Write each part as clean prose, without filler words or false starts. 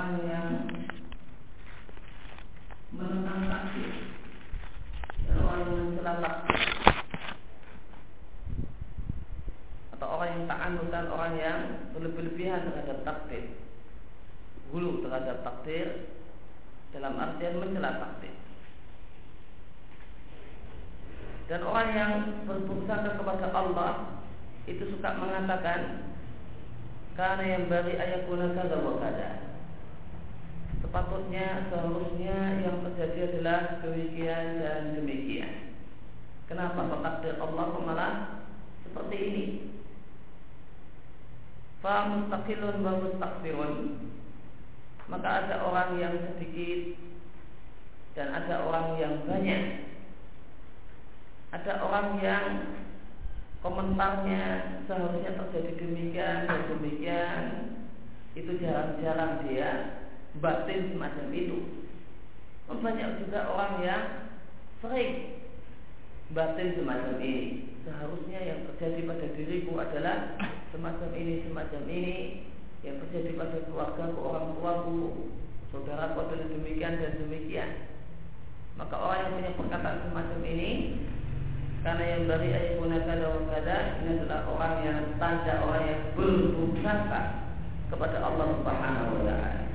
orang yang menentang takdir dan orang yang mencela takdir, atau orang yang ta'annud dan orang yang berlebih-lebihan terhadap takdir, hulu terhadap takdir dalam artian mencela takdir. Dan orang yang berpuasa kepada Allah itu suka mengatakan karena yang bari ayakuna kada wa kada, sepatutnya seharusnya yang terjadi adalah demikian dan demikian. Kenapa takdir Allah malah seperti ini? Fa mustaqilun wa mustakbirun, maka ada orang yang sedikit dan ada orang yang banyak. Ada orang yang komentarnya seharusnya terjadi demikian dan demikian, itu jarang-jarang dia batin semacam itu. Banyak juga orang yang sering batin semacam ini. Seharusnya yang terjadi pada diriku adalah semacam ini, yang terjadi pada keluargaku, orang tuaku, saudaraku adalah demikian dan demikian. Maka orang yang punya perkataan semacam ini, karena yang dari ayatuna kada wa kada, ini adalah orang yang tanda orang yang berburuk sangka kepada Allah Subhanahu wa taala.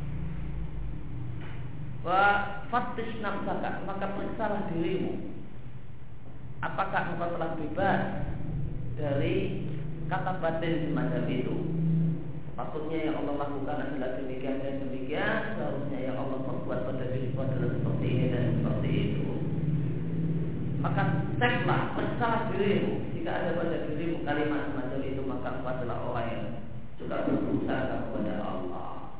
Wa fattish nafsaka, maka periksalah dirimu, apakah engkau telah bebas dari kata batin semacam itu. Sepatutnya yang Allah lakukan adalah demikian dan demikian, seharusnya yang Allah perbuat pada dirimu adalah seperti ini dan seperti itu. Maka ceklah, periksalah dirimu. Jika ada pada dirimu kalimat semacam itu, maka engkau adalah orang yang sudah berusaha kepada Allah.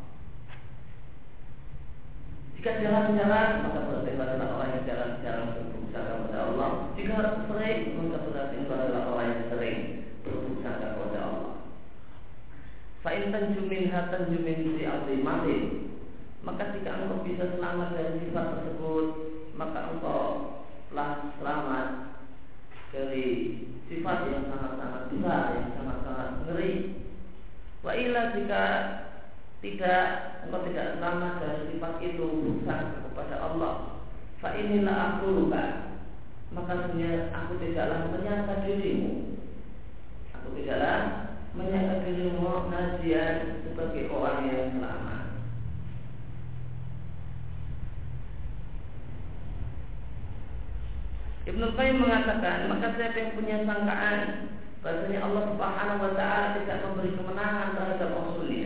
Jika jarang-jarang, maka berarti adalah orang yang jarang-jarang berusaha kepada Allah. Jika sering, maka berarti engkau adalah orang yang sering berusaha kepada Allah. Fa'in tanjumin hatanjumin si azimatin, maka jika engkau bisa selamat dari sifat tersebut, maka engkau telah selamat dari sifat yang sangat-sangat besar, yang sangat-sangat ngeri. Wa illa, jika tidak, engkau tidak selamat dari sifat itu, berusaha kepada Allah. Fa inilah aquluka, maka sebenarnya aku tidaklah menyangka dirimu, aku tidaklah menyangka dirimu najian sebagai orang yang selamat. Ibnu Qayyim mengatakan, maka siapa yang punya sangkaan bahasanya Allah Subhanahu wa taala tidak memberi kemenangan terhadap Rasulnya,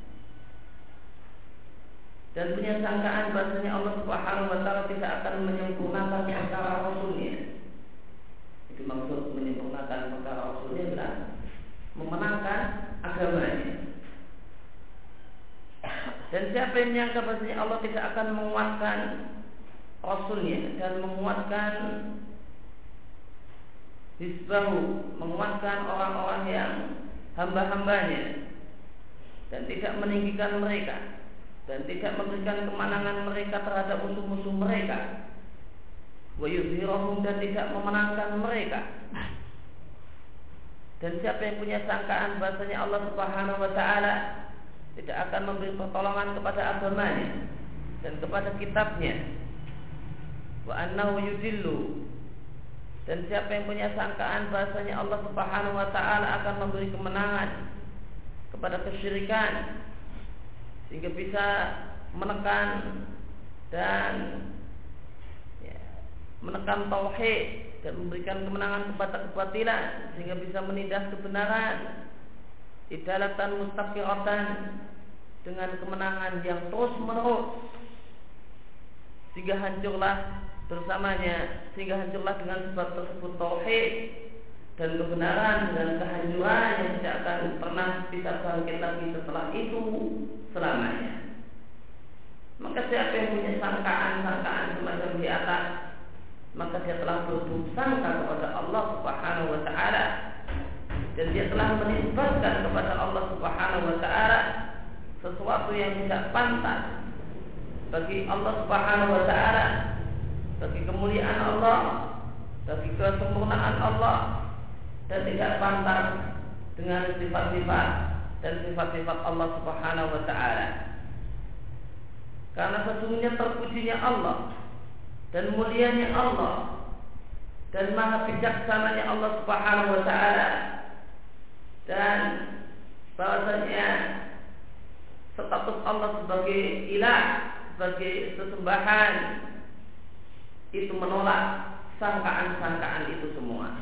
dan punya sangkaan bahasanya Allah Subhanahu wa taala tidak akan menyempurnakan perkara Rasulnya. Itu maksud menyempurnakan perkara Rasulnya adalah memenangkan agamanya. Dan siapa yang menyangka bahasanya Allah tidak akan menguatkan Rasulnya dan menguatkan Hizbahu, menguatkan orang-orang yang hamba-hambanya, dan tidak meninggikan mereka, dan tidak memberikan kemenangan mereka terhadap musuh-musuh mereka, wa yuzhirahum, dan tidak memenangkan mereka. Dan siapa yang punya sangkaan bahasanya Allah Subhanahu wa taala tidak akan memberi pertolongan kepada agamanya dan kepada kitabnya, wa annahu yudillu, dan siapa yang punya sangkaan bahasanya Allah Subhanahu wa taala akan memberi kemenangan kepada kesyirikan sehingga bisa menekan dan menekan tauhid dan memberikan kemenangan kepada kebatilan sehingga bisa menindas kebenaran, idalatan mustaqiratan, dengan kemenangan yang terus menerus sehingga hancurlah bersamanya, sehingga hancurlah dengan sebab tersebut tauhid dan kebenaran, dan kehancuran yang tidak akan pernah bisa bangkit lagi setelah itu selamanya. Maka siapa yang punya sangkaan-sangkaan semacam di atas, maka dia telah berburuk sangka kepada Allah Subhanahu wa taala, dan dia telah menisbatkan kepada Allah Subhanahu wa taala sesuatu yang tidak pantas bagi Allah Subhanahu wa taala, bagi kemuliaan Allah, bagi kesempurnaan Allah, dan tidak pantas dengan sifat-sifat dan sifat-sifat Allah Subhanahu wa taala. Karena sesungguhnya terpujinya Allah dan mulianya Allah dan maha bijaksananya Allah Subhanahu wa taala, dan bahwasanya status Allah sebagai ilah, sebagai sesembahan, itu menolak sangkaan-sangkaan itu semua.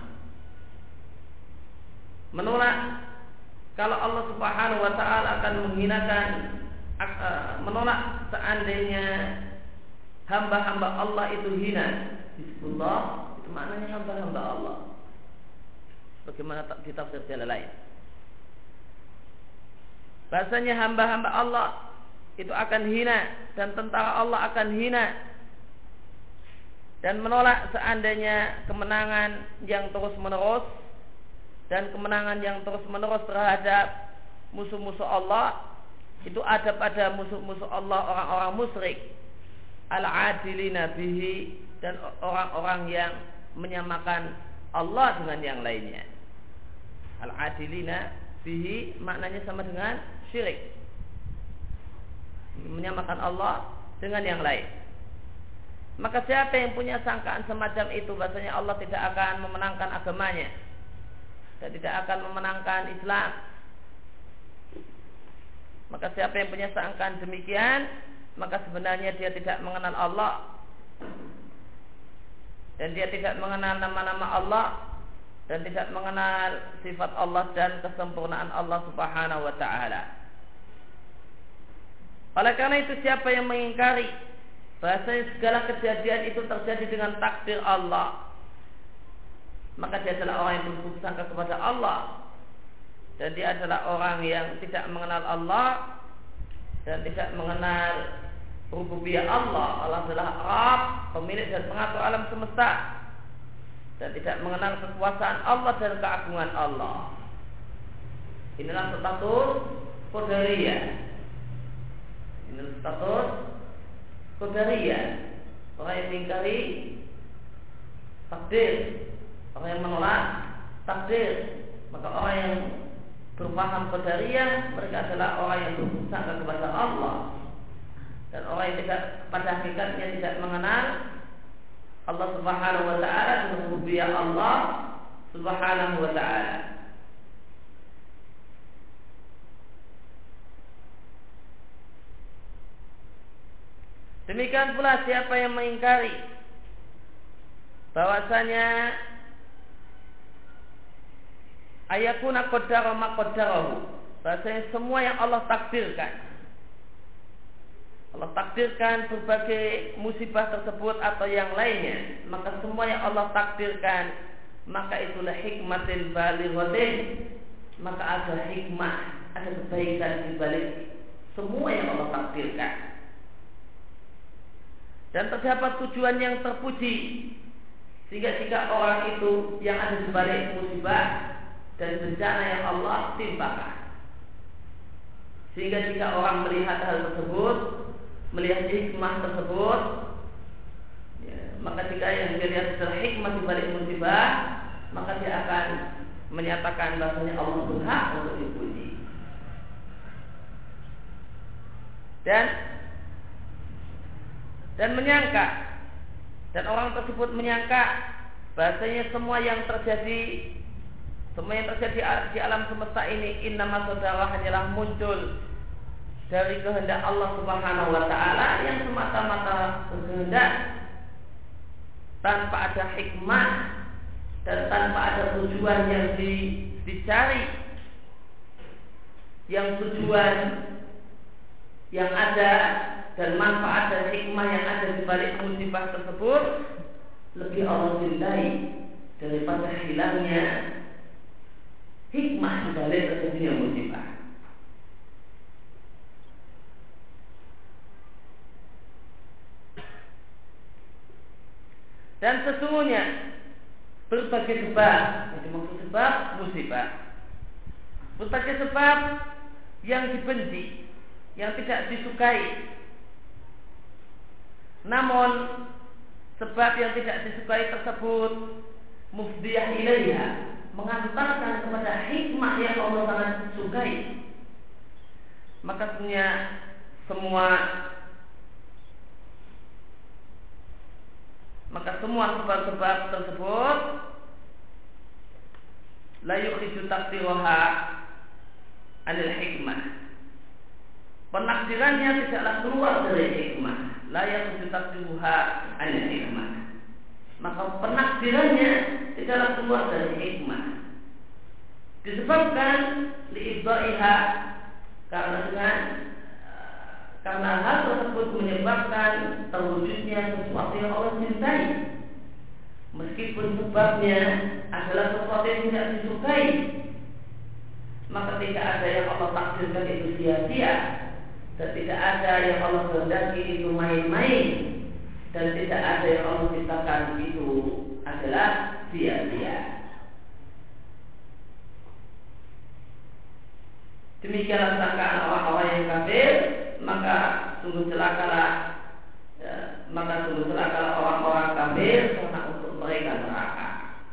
Menolak kalau Allah Subhanahu wa taala akan menghinakan, menolak seandainya hamba-hamba Allah itu hina. Bismillah, itu maknanya hamba-hamba Allah. Bagaimana ditafsir jalan lain? Bahasanya hamba-hamba Allah itu akan hina, dan tentara Allah akan hina, dan menolak seandainya kemenangan yang terus-menerus dan kemenangan yang terus-menerus terhadap musuh-musuh Allah itu ada pada musuh-musuh Allah, orang-orang musyrik, al-adilina bihi, dan orang-orang yang menyamakan Allah dengan yang lainnya. Al-adilina bihi maknanya sama dengan syirik, menyamakan Allah dengan yang lain. Maka siapa yang punya sangkaan semacam itu, bahasanya Allah tidak akan memenangkan agamanya dan tidak akan memenangkan Islam, maka siapa yang punya sangkaan demikian, maka sebenarnya dia tidak mengenal Allah, dan dia tidak mengenal nama-nama Allah, dan tidak mengenal sifat Allah dan kesempurnaan Allah Subhanahu wa ta'ala. Oleh karena itu, siapa yang mengingkari bahasanya segala kejadian itu terjadi dengan takdir Allah, maka dia adalah orang yang berputus sangka kepada Allah, dan dia adalah orang yang tidak mengenal Allah dan tidak mengenal rububiyah Allah. Allah adalah Rabb, pemilik dan pengatur alam semesta, dan tidak mengenal kekuasaan Allah dan keagungan Allah. Inilah status qadariyah. Inilah status qadariyah, orang yang mengingkari takdir, orang yang menolak takdir. Maka orang yang berpaham qadariyah, mereka adalah orang yang berputus sangka kepada Allah, dan orang yang tidak, pada hakikatnya tidak mengenal Allah Subhanahu wa ta'ala dan rububiyah Allah Subhanahu wa ta'ala. Demikian pula siapa yang mengingkari bahwasanya ayakuna qaddara ma qaddarahu, bahwasanya semua yang Allah takdirkan, Allah takdirkan berbagai musibah tersebut atau yang lainnya, maka semua yang Allah takdirkan, maka itulah hikmatin balighatin, maka ada hikmah, ada kebaikan di balik semua yang Allah takdirkan, dan terdapat tujuan yang terpuji, sehingga jika orang itu yang ada di balik musibah dan bencana yang Allah timpakan, sehingga jika orang melihat hal tersebut, melihat hikmah tersebut, ya, maka jika yang dilihat adalah hikmah di balik musibah, maka dia akan menyatakan bahwasanya Allah berhak untuk dipuji. Dan menyangka, dan orang tersebut menyangka bahwasanya semua yang terjadi di alam semesta ini innama saudara hanyalah muncul dari kehendak Allah Subhanahu wa ta'ala yang semata-mata berkehendak, tanpa ada hikmah dan tanpa ada tujuan yang dicari, yang tujuan yang ada dan manfaat dan hikmah yang ada di balik musibah tersebut lebih Allah cintai daripada hilangnya hikmah di balik terjadinya musibah. Dan sesungguhnya berbagai sebab, yang dimaksud sebab musibah, berbagai sebab yang dibenci, yang tidak disukai, namun sebab yang tidak disukai tersebut mufdiyah ilaiha, mengantarkan kepada hikmah yang Allah sangat sukai. Maka sebenarnya semua maka semua sebab-sebab tersebut la yukhriju taqdiraha anil hikmah. Penakdirannya tidaklah keluar dari hikmah. La yukhriju taqdiraha anil hikmah. Maka penakdirannya tidaklah keluar dari hikmah. Disebabkan li'ibda'iha, karena hal tersebut menyebabkan terwujudnya sesuatu yang Allah cintai, meskipun sebabnya adalah sesuatu yang tidak disukai. Maka tidak ada yang Allah takdirkan itu sia-sia, dan tidak ada yang Allah kehendaki itu main-main, dan tidak ada yang Allah ciptakan itu adalah sia-sia. Demikianlah sangkaan orang-orang yang kafir, maka sungguh celakalah orang-orang kafir karena untuk mereka neraka.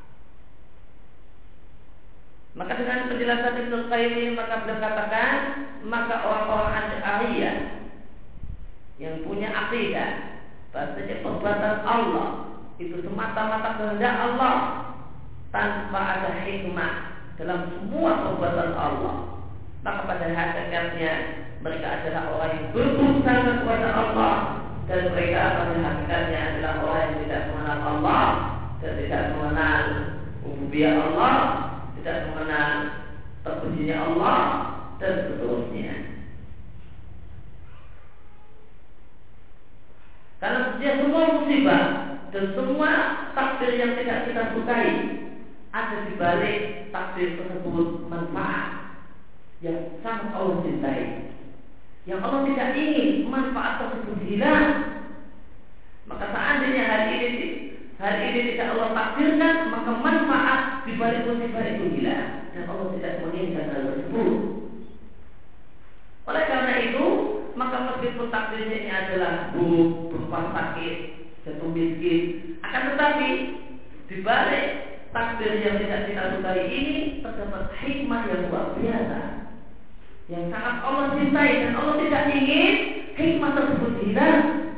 Maka dengan penjelasan Ibnu Qayyim, maka beliau katakan, maka orang-orang Asy'ariyah yang punya akidah bahwasanya perbuatan Allah itu semata-mata kehendak Allah tanpa ada hikmah dalam semua perbuatan Allah, maka pada hakikatnya mereka adalah orang yang berdosa kepada Allah, dan mereka pada hakikatnya adalah orang yang tidak mengenal Allah dan tidak mengenal rububiyah Allah, tidak mengenal terpujinya Allah dan seterusnya. Karena setiap semua musibah dan semua takdir yang tidak kita sukai, ada di balik takdir tersebut manfaat yang sangat Allah cintai, yang Allah tidak ingin manfaat tersebut hilang. Maka seandainya hari ini tidak Allah takdirkan, maka manfaat di balik musibah itu hilang, dan Allah tidak menginginkan hal tersebut. Oleh karena itu, maka meskipun takdirnya ini adalah buruk, berupa sakit, jatuh miskin, akan tetapi di balik takdir yang tidak kita sukai ini terdapat hikmah yang luar biasa, yang sangat Allah cintai, dan Allah tidak ingin hikmah tersebut hilang.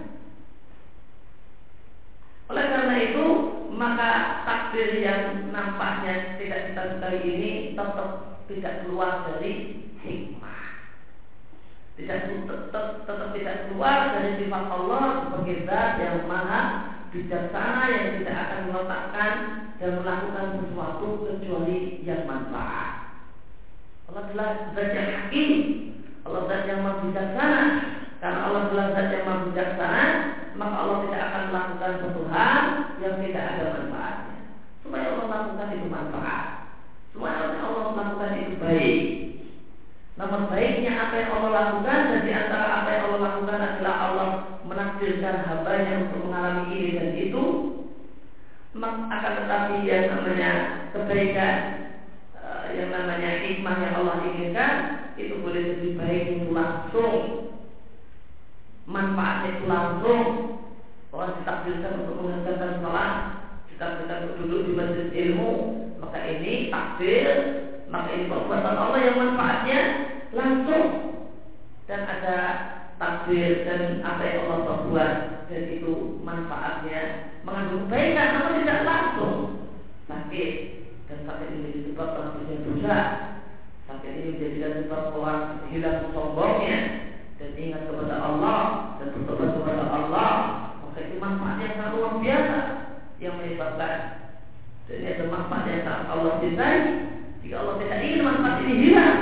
Oleh karena itu, maka takdir yang nampaknya tidak kita sukai ini tetap tidak keluar dari hikmah, tetap tidak keluar dari sifat Allah sebagai zat yang maha bijaksana, yang tidak akan meletakkan dan melakukan sesuatu kecuali yang manfaat. Allah adalah zat yang hakim, Allah zat yang maha bijaksana. Karena Allah adalah zat yang maha bijaksana, maka Allah tidak akan melakukan sesuatu hal yang tidak ada manfaatnya. Semua yang Allah lakukan itu manfaat, semua yang Allah lakukan itu baik. Namun baiknya apa yang Allah lakukan, dan di antara apa yang Allah lakukan adalah Allah menakdirkan hambanya untuk mengalami ini dan itu. Akan tetapi yang namanya kebaikan, yang namanya hikmah yang Allah inginkan, itu boleh lebih baik itu langsung, manfaatnya itu langsung. Orang ditakdirkan untuk mengerjakan sholat, ditakdirkan untuk duduk di majelis ilmu, maka ini takdir, maka ini perbuatan Allah yang manfaatnya langsung. Dan ada takdir dan apa yang Allah perbuat, dan itu manfaatnya mengandung kebaikan, namun tidak langsung. Sakit, dan sakit ini menjadi sebab terhapusnya dosa. Sakit ini menjadikan sebab orang hilang sombongnya dan ingat kepada Allah dan bertobat kepada Allah. Maka itu manfaatnya sangat luar biasa yang menyebabkan. Dan ini ada manfaat yang sangat Allah cintai. Jika Allah tidak ingin manfaat ini hilang,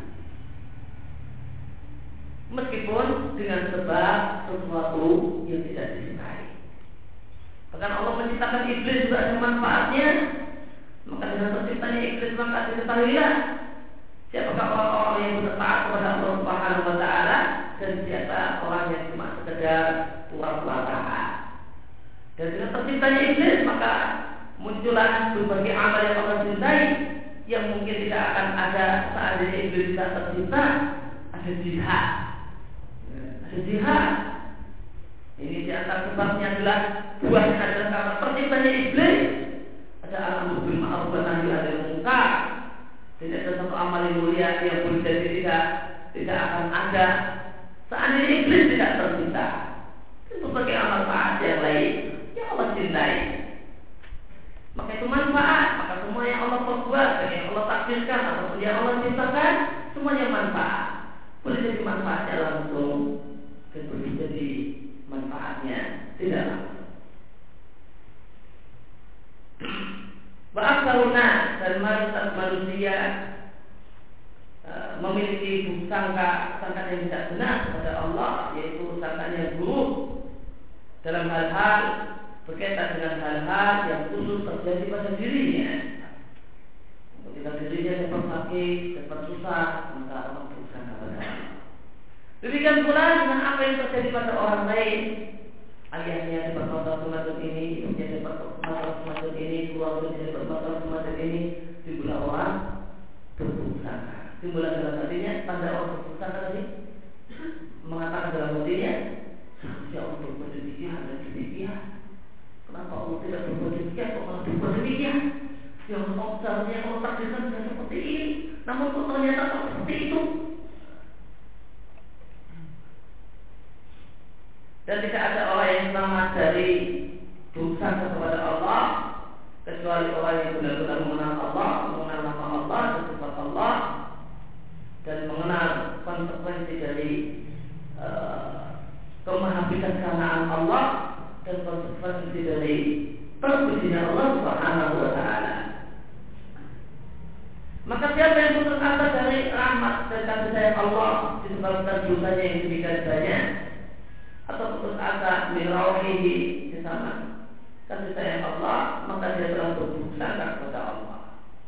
meskipun dengan sebab sesuatu yang tidak disukai. Bahkan Allah menciptakan iblis juga ada manfaatnya. Maka dengan terciptanya iblis, maka diketahuilah siapakah orang-orang yang bertaat kepada Allah Subhanahu wa Ta'ala, dan siapa orang yang cuma sekedar pura-pura taat. Dan dengan terciptanya iblis, maka muncullah berbagai amal yang Allah cintai, yang mungkin tidak akan ada seandainya iblis tidak tercipta. Ada jihad, ada jihad. Ini di antara sebabnya adalah buahnya adalah karena terciptanya iblis. Ada al-amru bil ma'ruf wa nahyi 'anil munkar. Tidak ada satu amal yang mulia yang boleh jadi tidak akan ada seandainya iblis tidak tercipta. Itu sebagai amal taat yang lain yang Allah cintai. cintai. Maka itu manfaat. Maka semua yang Allah perbuat, yang Allah takdirkan atau yang Allah ciptakan, semuanya manfaat. Boleh jadi manfaatnya langsung, dan boleh jadi manfaatnya tidak langsung. Ba'aksaruna dan mayoritas manusia memiliki sangka yang tidak benar kepada Allah, yaitu sangka yang buruk dalam hal-hal berkaitan dengan hal-hal yang khusus terjadi pada dirinya. Ketika dirinya dapat sakit, dapat susah, maka Allah bersangka pada Allah. Demikian pula dengan apa yang terjadi pada orang lain. Ayahnya dapat masalah semacam ini, ibunya dapat masalah semacam ini, keluarganya dapat masalah semacam ini, timbullah orang bersangka. Timbullah dalam hatinya, tanda orang bersangka tadi mengatakan dalam hatinya, seharusnya Allah berbuat demikian dan demikian. Kenapa Allah tidak berbuat demikian? Kok malah berbuat demikian? Yang seharusnya Allah takdirkan sudah seperti ini, namun kok ternyata seperti itu. Dan tidak ada orang yang selamat dari dosa kepada Allah kecuali orang yang benar-benar mengenal Allah, mengenal nama Allah dan sifat Allah, dan mengenal konsekuensi dari kemahabijaksanaan Allah dan konsekuensi dari terpujinya Allah Subhanahu wa Ta'ala. Maka siapa yang putus asa dari rahmat dan kasih sayang Allah disebabkan dosanya yang demikian banyak, atau putus asa min rauhihi di sana kasih sayang Allah, maka dia telah berdusta kepada Allah.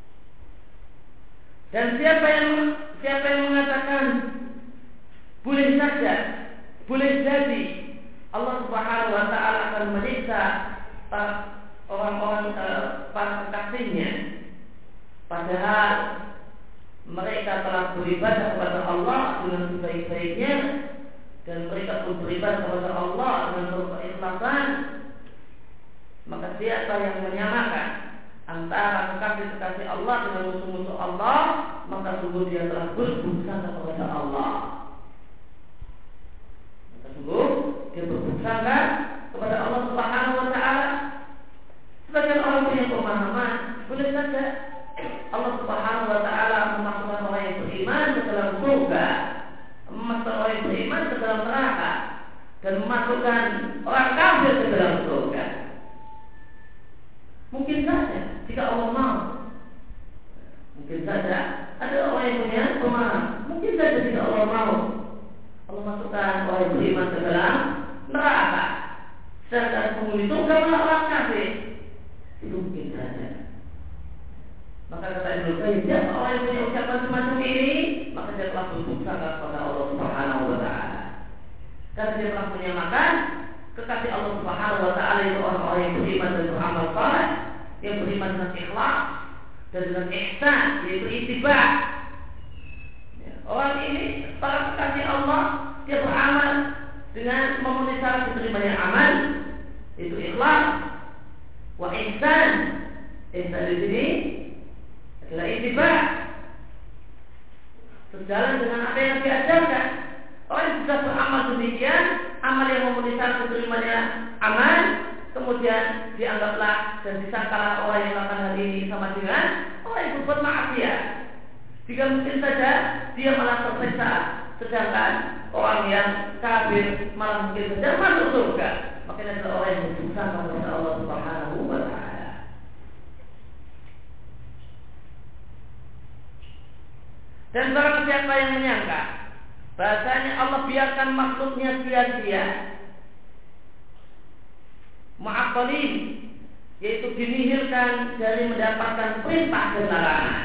Dan siapa yang mengatakan boleh saja, boleh jadi Allah Subhanahu wa Ta'ala akan menyiksa orang-orang para kekasihnya, padahal mereka telah beribadah kepada Allah dengan sebaik-baiknya, dan mereka pun beribadah kepada Allah dengan penuh keikhlasan, maka siapa yang menyamakan antara kekasih-kekasih Allah dengan musuh-musuh Allah, maka sungguh dia telah berdosa kepada Allah. Maka sungguh dia berdosa kepada Allah Subhanahu wa Ta'ala. Sebagian orang punya pemahaman, boleh saja Allah Subhanahu wa Ta'ala memasukkan orang yang beriman ke dalam surga, memasukkan orang yang beriman ke dalam neraka, dan memasukkan orang kafir ke dalam surga. Mungkin saja jika Allah mau. Mungkin saja ada orang yang punya pemahaman. Mungkin saja jika Allah mau, Allah masukkan orang yang beriman ke dalam neraka, sedangkan penghuni surga adalah orang kafir. Itu mungkin saja. Maka kata Ibnu Qayyim, siapa orang yang punya ucapan semacam ini, maka dia telah berdosa kepada Allah Subhanahu wa Ta'ala. Karena dia telah menyamakan kekasih Allah Subhanahu wa Ta'ala itu orang-orang yang beriman dan beramal saleh, yang beriman dengan ikhlas dan dengan ihsan, yaitu ittiba. Orang ini para kekasih Allah, dia beramal dengan memenuhi syarat diterimanya amal, yaitu ikhlas, wa ihsan. Ihsan di sini adalah ittiba, sejalan dengan apa yang diajarkan. Orang yang sudah beramal demikian, amal yang memenuhi syarat diterimanya amal, kemudian dianggaplah dan disangkalah orang yang melakukan hal ini sama dengan orang yang berbuat maksiat. Jika mungkin saja dia malah tersiksa, sedangkan orang yang kafir malah mungkin saja masuk surga. Makanya adalah orang yang berdosa kepada Allah Subhanahu wa Ta'ala. Dan barang siapa yang menyangka bahasanya Allah biarkan makhluknya sia-sia, mu'aqqalin, yaitu dinihilkan dari mendapatkan perintah dan larangan.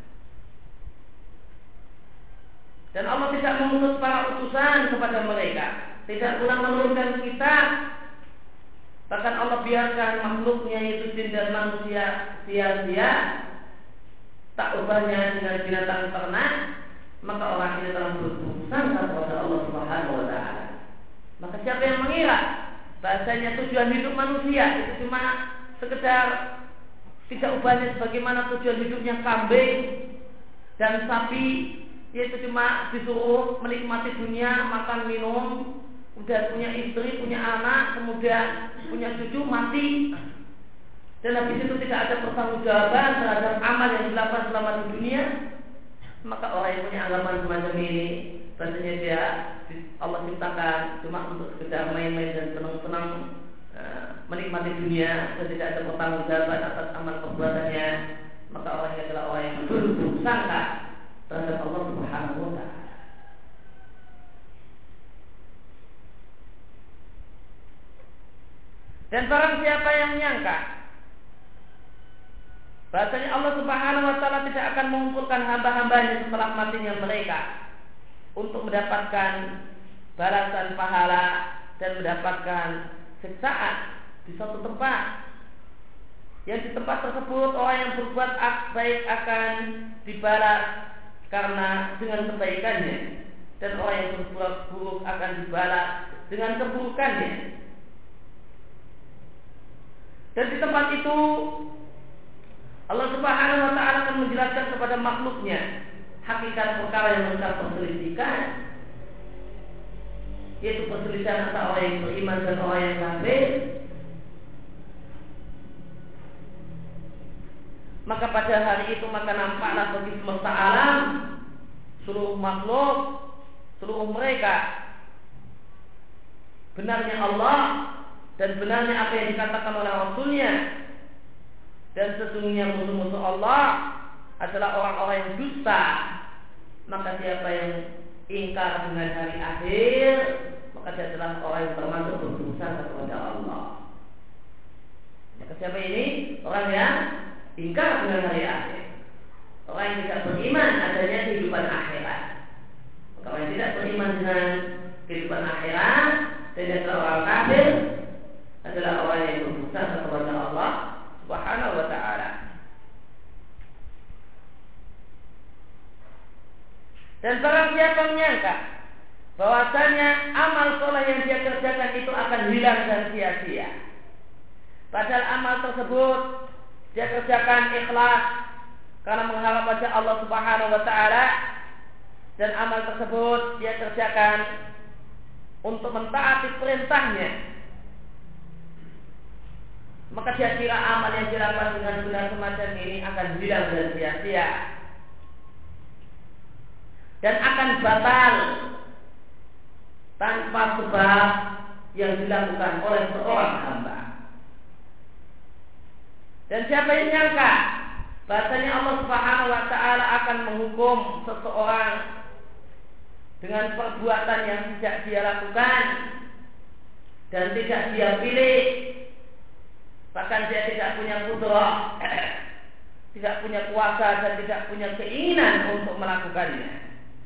Dan Allah tidak mengutus para utusan kepada mereka, tidak pula menurunkan kitab. Bahkan Allah biarkan makhluknya yaitu jin dan manusia sia-sia, tak ubahnya dengan binatang ternak, maka orang ini telah berdosa kepada Allah Subhanahu wa Ta'ala. Maka siapa yang mengira bahasanya tujuan hidup manusia itu cuma sekedar tidak ubahnya sebagaimana tujuan hidupnya kambing dan sapi, yaitu cuma disuruh menikmati dunia, makan minum, kemudian punya istri, punya anak, kemudian punya cucu, mati. dan habis itu tidak ada pertanggungjawaban terhadap amal yang dilakukan selama di dunia, maka orang yang punya anggapan semacam ini, bahasanya dia Allah ciptakan cuma untuk sekedar main-main dan senang-senang menikmati dunia dan tidak ada pertanggungjawaban atas amal perbuatannya, maka orang ini adalah orang yang berburuk sangka terhadap Allah Subhanahu wa Ta'ala. Dan barang siapa yang menyangka bahasanya Allah Subhanahu wa Ta'ala tidak akan mengumpulkan hamba-hambanya setelah matinya mereka untuk mendapatkan balasan pahala dan mendapatkan siksaan di suatu tempat, yang di tempat tersebut orang yang berbuat baik akan dibalas karena dengan kebaikannya, dan orang yang berbuat buruk akan dibalas dengan keburukannya. Dan di tempat itu Allah Subhanahu wa Ta'ala akan menjelaskan kepada makhluknya hakikat perkara yang mereka perselisihkan, yaitu perselisihan antara orang yang beriman dan orang yang kafir. Maka pada hari itu maka nampaklah bagi semesta alam, seluruh makhluk, seluruh mereka, benarnya Allah dan benarnya apa yang dikatakan oleh Rasulnya, dan sesungguhnya musuh-musuh Allah adalah orang-orang yang dusta. Maka siapa yang ingkar dengan hari akhir, maka dia adalah orang yang termasuk berdosa kepada Allah. Maka siapa ini? Orang yang ingkar dengan hari akhir, orang yang tidak beriman adanya kehidupan akhirat. Maka orang yang tidak beriman dengan kehidupan akhirat dan dia adalah orang kafir, adalah orang yang berdosa kepada Allah Subhanahu wa Ta'ala. Dan barang siapa menyangka bahwasanya amal soleh yang dia kerjakan itu akan hilang dan sia-sia, padahal amal tersebut dia kerjakan ikhlas karena mengharap wajah Allah Subhanahu wa Ta'ala, dan amal tersebut dia kerjakan untuk mentaati perintahnya, maka dia kira amal yang dilakukan dengan benar semacam ini akan hilang dan sia-sia dan akan batal tanpa sebab yang dilakukan oleh seorang hamba. Dan siapa yang menyangka bahasanya Allah Subhanahu wa Ta'ala akan menghukum seseorang dengan perbuatan yang tidak dia lakukan dan tidak dia pilih, bahkan dia tidak punya qudrah, tidak punya kuasa dan tidak punya keinginan untuk melakukannya,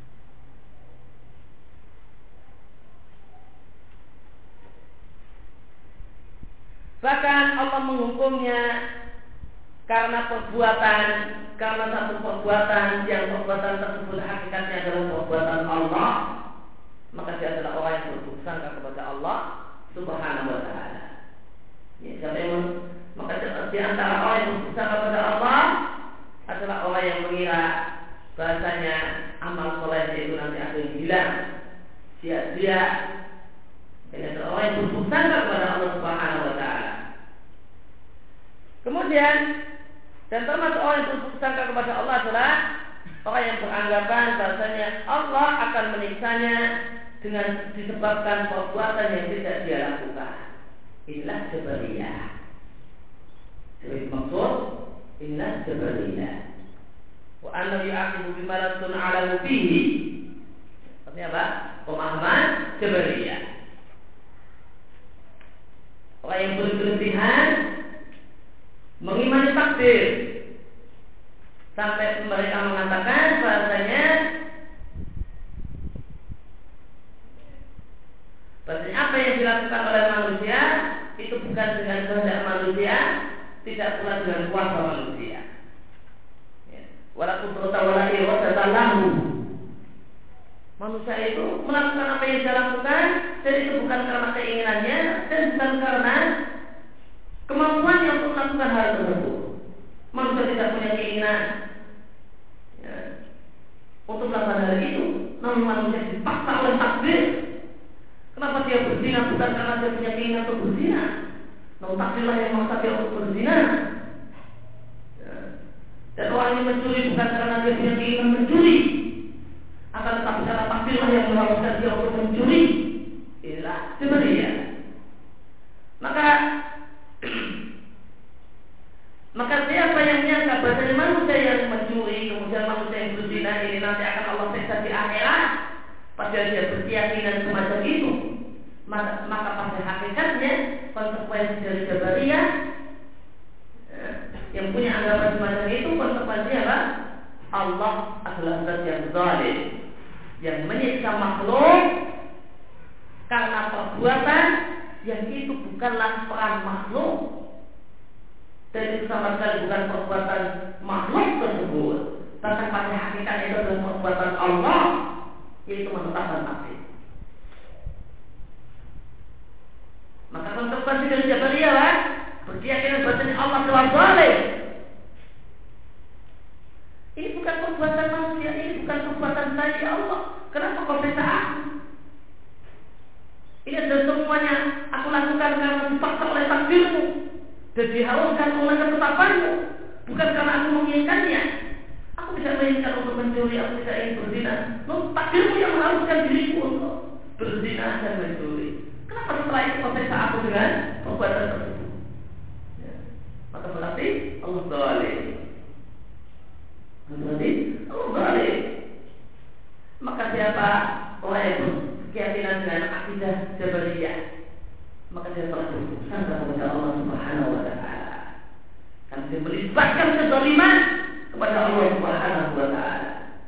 bahkan Allah menghukumnya karena satu perbuatan yang perbuatan tersebut hakikatnya adalah perbuatan Allah, maka dia adalah orang yang berburuk sangka kepada Allah Subhanahu wa Ta'ala. Ya, maka di antara orang yang berburuk sangka kepada Allah adalah orang yang mengira bahasanya amal soleh itu nanti akan hilang, sia-sia. Ini adalah orang yang berburuk sangka kepada Allah Subhanahu wa Ta'ala. Kemudian, dan termasuk orang yang berburuk sangka kepada Allah adalah orang yang beranggapan bahasanya Allah akan menyiksanya dengan disebabkan perbuatan yang tidak dia lakukan. Inilah jabariyah. Jadi maksud inilah jabariyah. Wa anna yu'aqibu bima la tun'alamu bihi. Artinya apa? Pemahaman jabariyah. Orang yang berlebihan mengimani takdir sampai mereka mengatakan bahasanya apa yang dilakukan oleh manusia itu bukan dengan kehendak manusia, tidak pula dengan kuasa manusia. Walaupun terutama lahu, manusia itu melakukan apa yang dia lakukan, dan itu bukan karena keinginannya dan bukan karena kemampuannya untuk melakukan hal tersebut. Manusia tidak punya keinginan untuk melakukan hal itu, namun manusia dipaksa oleh takdir. Kenapa dia berzina? Bukan karena dia punya keinginan untuk berzina, Namun takdirlah yang memaksa dia untuk berzina. Dan orang yang mencuri bukan karena dia punya keinginan mencuri, akan tetapi karena takdirlah yang mengharuskan dia untuk mencuri. Inilah sebenarnya. Maka siapa yang menyangka bahwa manusia yang mencuri, kemudian manusia yang berzina ini nanti akan Allah siksa di akhirat, padahal dia berkeyakinan semacam itu, maka pada hakikatnya konsekuensi dari Jabariyah yang punya anggapan semacam itu, konsekuensinya adalah Allah adalah zat yang zalim, yang menyiksa makhluk karena perbuatan yang itu bukanlah peran makhluk, dan itu sama sekali bukan perbuatan makhluk tersebut, bahkan pada hakikatnya itu adalah perbuatan Allah, yaitu menetapkan takdir. Maka konsekuensi dari Jabariyah lah berkeyakinan bahwasanya Allah telah zalim. Ini bukan perbuatan manusia, ini bukan perbuatan saya, ya Allah. Kenapa kau bisa aku? Ini adalah semuanya aku lakukan karena dipaksa oleh takdirmu dan diharuskan oleh ketetapanmu, bukan karena aku menginginkannya. Aku tidak menginginkan untuk mencuri, aku tidak ingin berzina. Namun takdirmu yang mengharuskan diriku untuk berzina dan mencuri. Kenapa setelah itu kau bisa aku dengan perbuatan tersebut? Maka berarti Allah zalim. Berarti Allah zalim. Maka siapa orang yang berkeyakinan dengan akidah Jabariyah, maka dia telah berdosa kepada Allah Subhanahu wa taala. Karena dia menisbatkan kezaliman kepada Allah Subhanahu wa taala.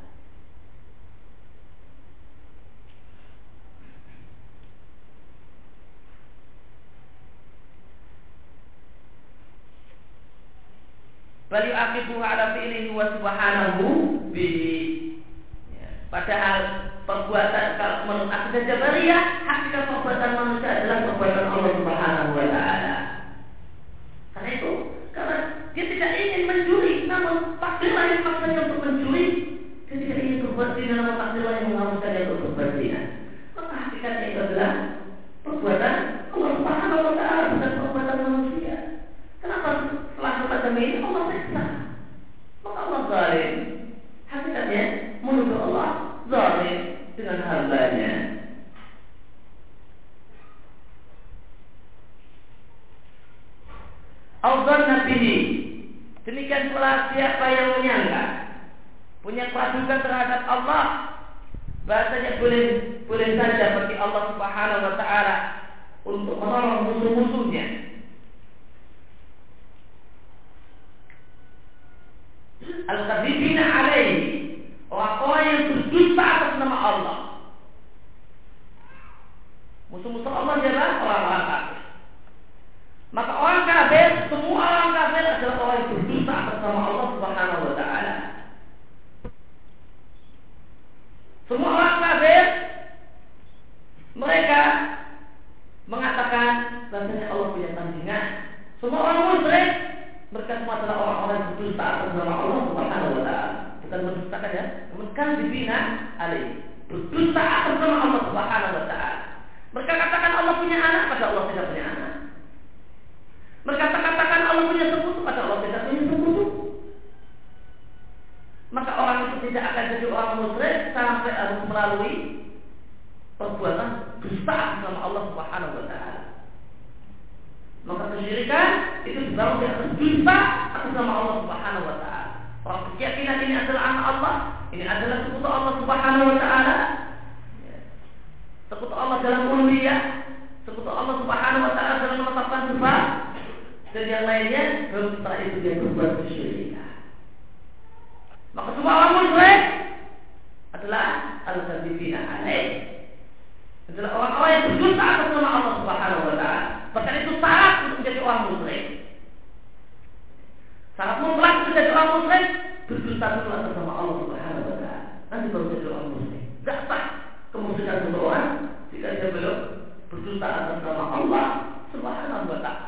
Bal yu'aqibuhu ala fi'lihi wa subhanahu bihi. Padahal perbuatan kalau menurut akidah Jabariyah, hakikat perbuatan manusia adalah perbuatan Allah Subhanahu wa taala. Karena itu, karena dia tidak ingin mencuri, namun takdirlah yang maksudnya untuk mencuri. Dia tidak ingin berbuat zina, namun takdirlah yang mengharuskannya untuk berbuat zina. Maka hakikatnya itu adalah perbuatan Allah Subhanahu wa taala, bukan perbuatan manusia. Kenapa setelah semacam ini Allah siksa? Maka Allah zalim. Hakikatnya menuduh Allah zalim dengan hambanya. Audzan nabihi. Demikian pula siapa yang menyangka, punya praduga terhadap Allah, bahasanya boleh saja bagi Allah Subhanahu wa taala untuk menolong musuh-musuhnya. Al-kadhibina alaihi, orang-orang yang berdusta atas nama Allah. Musuh-musuh Allah adalah orang-orang kafir. Maka orang kafir, semua orang kafir adalah orang yang berdusta atas nama Allah Subhanahu wa taala. Semua orang kafir mereka mengatakan bahwasanya Allah punya tandingan. Semua orang musyrik mereka semua adalah orang-orang yang berdusta atas nama Allah Subhanahu wa taala. Bukan mendustakan ya, bukan dibina alaihi. Berdusta atas nama Allah Subhanahu wa taala. Mereka katakan Allah punya anak, padahal Allah tidak punya anak. Mereka katakan Allah punya sekutu, padahal Allah tidak punya sekutu. Maka orang itu tidak akan jadi orang musyrik sampai harus melalui perbuatan dusta atas nama Allah Subhanahu wa taala. Maka kesyirikan itu dibangun di atas dusta atas nama Allah Subhanahu wa taala. Orang berkeyakinan ini adalah anak Allah, ini adalah sekutu Allah Subhanahu wa taala. Sekutu Allah dalam uluhiyah, sekutu Allah Subhanahu wa taala dalam menetapkan sifat, dan yang lainnya baru setelah itu dia berbuat kesyirikan. Maka semua orang musyrik adalah al-kadzibina alaih, adalah orang-orang yang berdusta atas nama Allah Subhanahu wa taala. Bahkan itu syarat untuk menjadi orang musyrik. Syarat mutlak untuk menjadi orang musyrik, berdusta dulu atas nama Allah Subhanahu wa taala. Nanti baru menjadi orang musyrik. Tidak sah kemusyrikan seseorang jika dia belum berdusta atas nama Allah Subhanahu wa taala.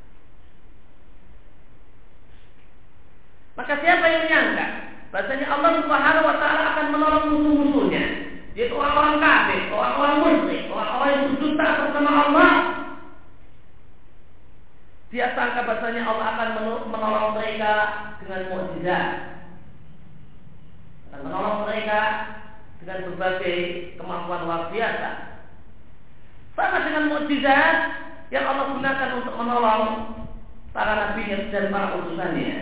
Maka siapa yang menyangka bahasanya Allah Subhanahu wa taala akan menolong musuh-musuhnya, yaitu orang-orang kafir, orang-orang musyrik, orang-orang yang berdusta atas nama Allah, bahasanya Allah akan menolong mereka dengan mukjizat, akan menolong mereka dengan berbagai kemampuan luar biasa. Sama dengan mukjizat yang Allah gunakan untuk menolong para nabi dan para utusannya.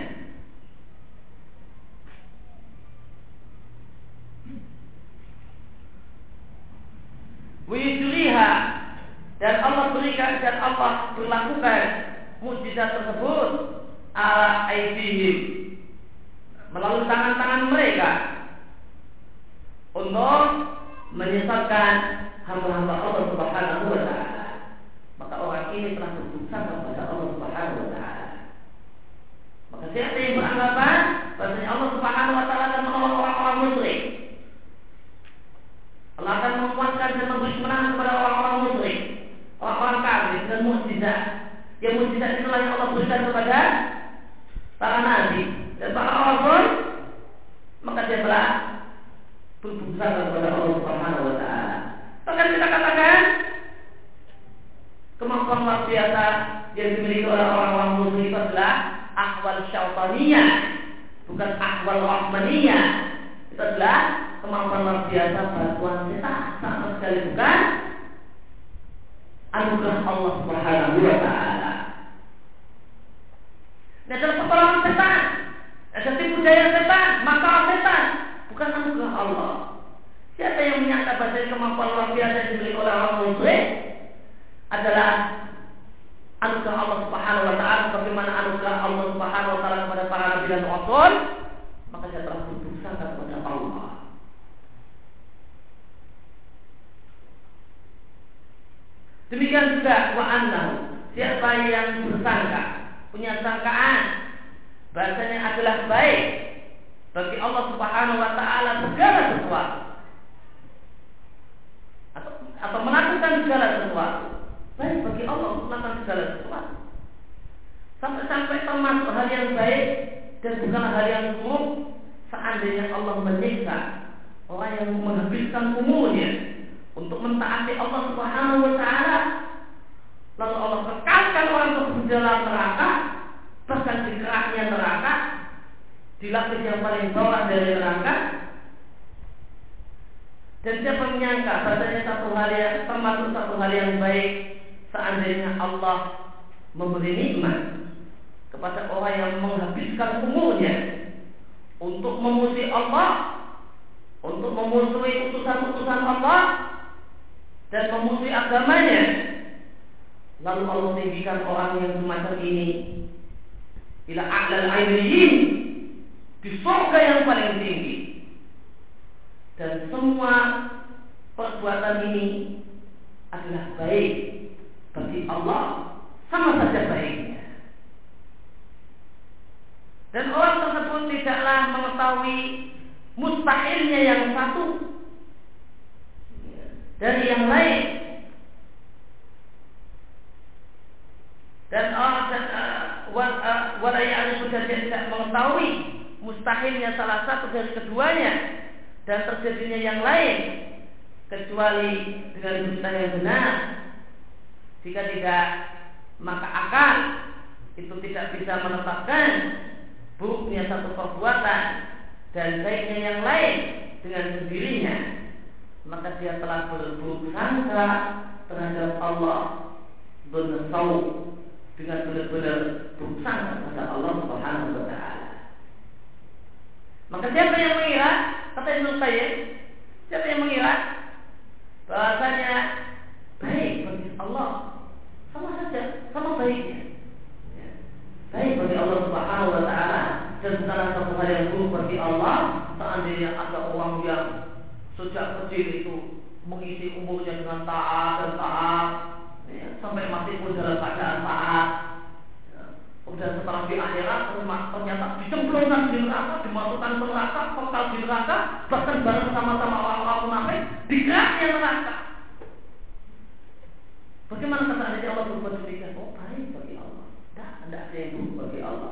Wiyujriha, dan Allah berikan dan Allah berlakukan mukjizat tersebut ala aidihim, melalui tangan-tangan mereka untuk menyesatkan hamba-hamba Allah Subhanahu wa ta'ala. Maka orang ini telah berdosa kepada Allah Subhanahu wa ta'ala. Maka siapa yang beranggapan bahwasanya Allah Subhanahu wa ta'ala akan menolong orang-orang musyrik, Allah akan menguatkan dan memberi kemenangan kepada orang-orang musyrik, orang-orang kafir dengan mukjizat. Yang mukjizat itulah yang Allah berikan kepada para nabi dan para rasul, maka dia telah berdosa kepada Allah Subhanahu wa ta'ala. Bahkan kita katakan kemampuan luar biasa yang dimiliki oleh orang-orang musyrik adalah ahwal syaitaniyah, bukan ahwal rahmaniyah. Itu adalah kemampuan luar biasa bantuan kita, sama sekali bukan anugerah Allah Subhanahu wa ta'ala. Ini adalah pertolongan setan, ada tipu daya setan, maka setan, bukan anugerah Allah. Siapa yang menyangka bahwa kemampuan luar biasa yang dimiliki oleh orang musyrik adalah anugerah Allah Subhanahu wa ta'ala, bagaimana anugerah Allah Subhanahu wa ta'ala kepada para nabi dan rasul, maka dia telah berdosa kepada Allah. Demikian juga wa annahu, siapa yang bersangka, punya sangkaan bahasanya adalah baik bagi Allah Subhanahu wa ta'ala segala sesuatu, atau melakukan segala sesuatu, baik bagi Allah melakukan segala sesuatu, sampai-sampai termasuk hal yang baik dan bukanlah hal yang buruk. Seandainya Allah menyiksa orang yang menghabiskan umurnya untuk mentaati Allah Subhanahu wa ta'ala, lalu Allah kekalkan orang tersebut dalam neraka, bahkan di keraknya neraka, di lapis yang paling bawah dari neraka. Dan siapa menyangka bahasanya satu hal yang termasuk satu hal yang baik seandainya Allah memberi nikmat kepada orang yang menghabiskan umurnya untuk memuji Allah, untuk memusuhi utusan-utusan Allah dan memusuhi agamanya, lalu Allah tinggikan orang yang semacam ini ila a'lal ainiyin, di surga yang paling tinggi. Dan semua perbuatan ini adalah baik bagi Allah, sama saja baiknya. Dan orang tersebut tidaklah mengetahui mustahilnya yang satu dari yang lain. Dan orang sudah tidak mengetahui mustahilnya salah satu dari keduanya dan terjadinya yang lain, kecuali dengan berita yang benar. Jika tidak, maka akal itu tidak bisa menetapkan buruknya satu perbuatan dan baiknya yang lain dengan sendirinya. Maka dia telah berburuk sangka terhadap Allah, bersau dengan benar-benar buruk sangka kepada Allah Subhanahu wa ta'ala. Maka siapa yang mengira, kata Ibnu Qayyim, siapa yang mengira bahasanya baik bagi Allah, sama saja, sama baiknya, baik bagi Allah Subhanahu wa ta'ala, dan bukanlah satu hal yang buruk bagi Allah seandainya ada orang yang sejak kecil itu mengisi umurnya dengan taat dan taat, sampai mati pun dalam keadaan taat. Dan setelah di akhirat ternyata dicemplungkan di neraka, dimasukkan ke neraka, kekal di neraka, bahkan bareng sama-sama orang-orang munafik di keraknya neraka. Bagaimana kata Allah berbuat demikian? Oh, baik bagi Allah. Tidak ada yang buruk bagi Allah.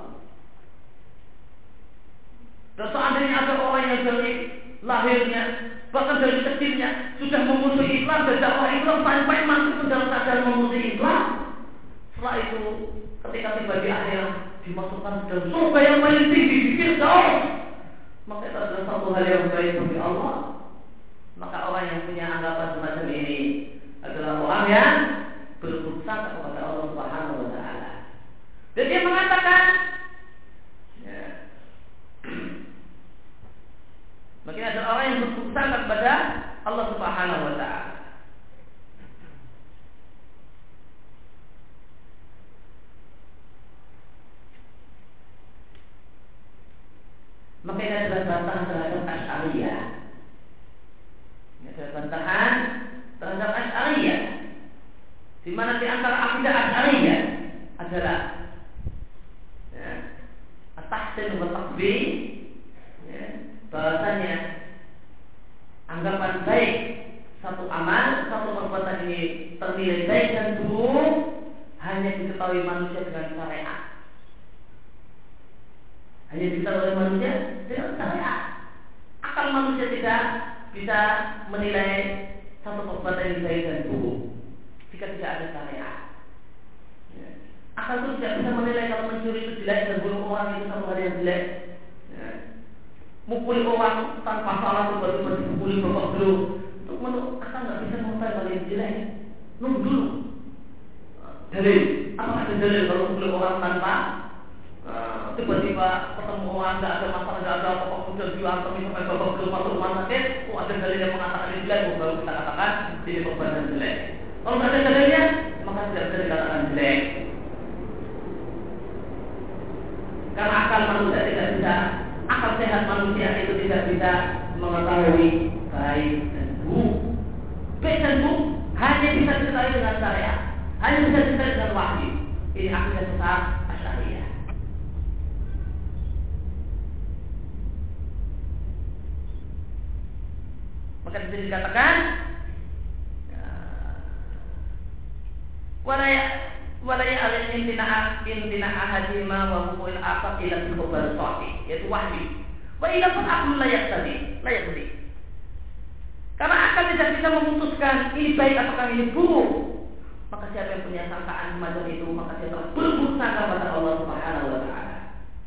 Dan seandainya ada orang yang dari lahirnya, bahkan dari kecilnya sudah memusuhi Islam dan dakwah Islam, sampai mati pun dalam keadaan memusuhi Islam, Setelah itu ketika tiba di akhir dimasukkan ke dalam surga yang paling tinggi di Firdaus, maka itu adalah satu hal yang baik bagi Allah. Maka orang yang punya anggapan semacam ini adalah orang yang berpuasa kepada Allah Subhanahu wa taala. Dan dia mengatakan ya, mungkin ada orang yang berpuasa kepada Allah Subhanahu wa taala. Maka ini adalah bantahan terhadap Asy'ariyah. Ini adalah bantahan terhadap Asy'ariyah, di mana di antara akidah Asy'ariyah adalah at-tahsin wa taqbih, bahwasanya anggapan baik satu amal, satu perbuatan ini ternilai baik dan buruk hanya diketahui manusia dengan syariat. Hanya diketahui oleh manusia dengan syariat. Akal manusia tidak bisa menilai satu perbuatan yang baik dan buruk jika tidak ada syariat. Akal itu tidak bisa menilai kalau mencuri itu jelek dan bunuh orang itu satu hal yang jelek. Mukuli orang tanpa salah tiba-tiba dipukuli bapak belum, itu menurut akal nggak bisa mengetahui hal yang jelek. Nunggu dulu. Dalil, apa ada dalil kalau mukuli orang tanpa tiba-tiba ketemu orang nggak ada masalah, nggak ada apa-apa, kemudian diantemi sampai bapak belum masuk rumah sakit, ada dalil yang mengatakan ini jelek, baru kita katakan ini perbuatan jelek. Kalau nggak ada dalilnya, maka tidak bisa dikatakan jelek. Karena akal manusia tidak bisa, akal sehat manusia itu tidak bisa mengetahui baik dan buruk. Baik dan buruk hanya bisa diketahui dengan syariat, hanya bisa diketahui dengan wahyu. Ini akidah sesat Asy'ariyah. Maka bisa dikatakan walaya al-intina ahadima wa hukuil afaq ila al-khabar sahih, yaitu wahyu. Wa ila pun akal layak tadi. Karena akal tidak bisa memutuskan ini baik ataukah ini buruk. Maka siapa yang punya sangkaan semacam itu, maka dia telah berburuk sangka pada Allah Subhanahu wa taala.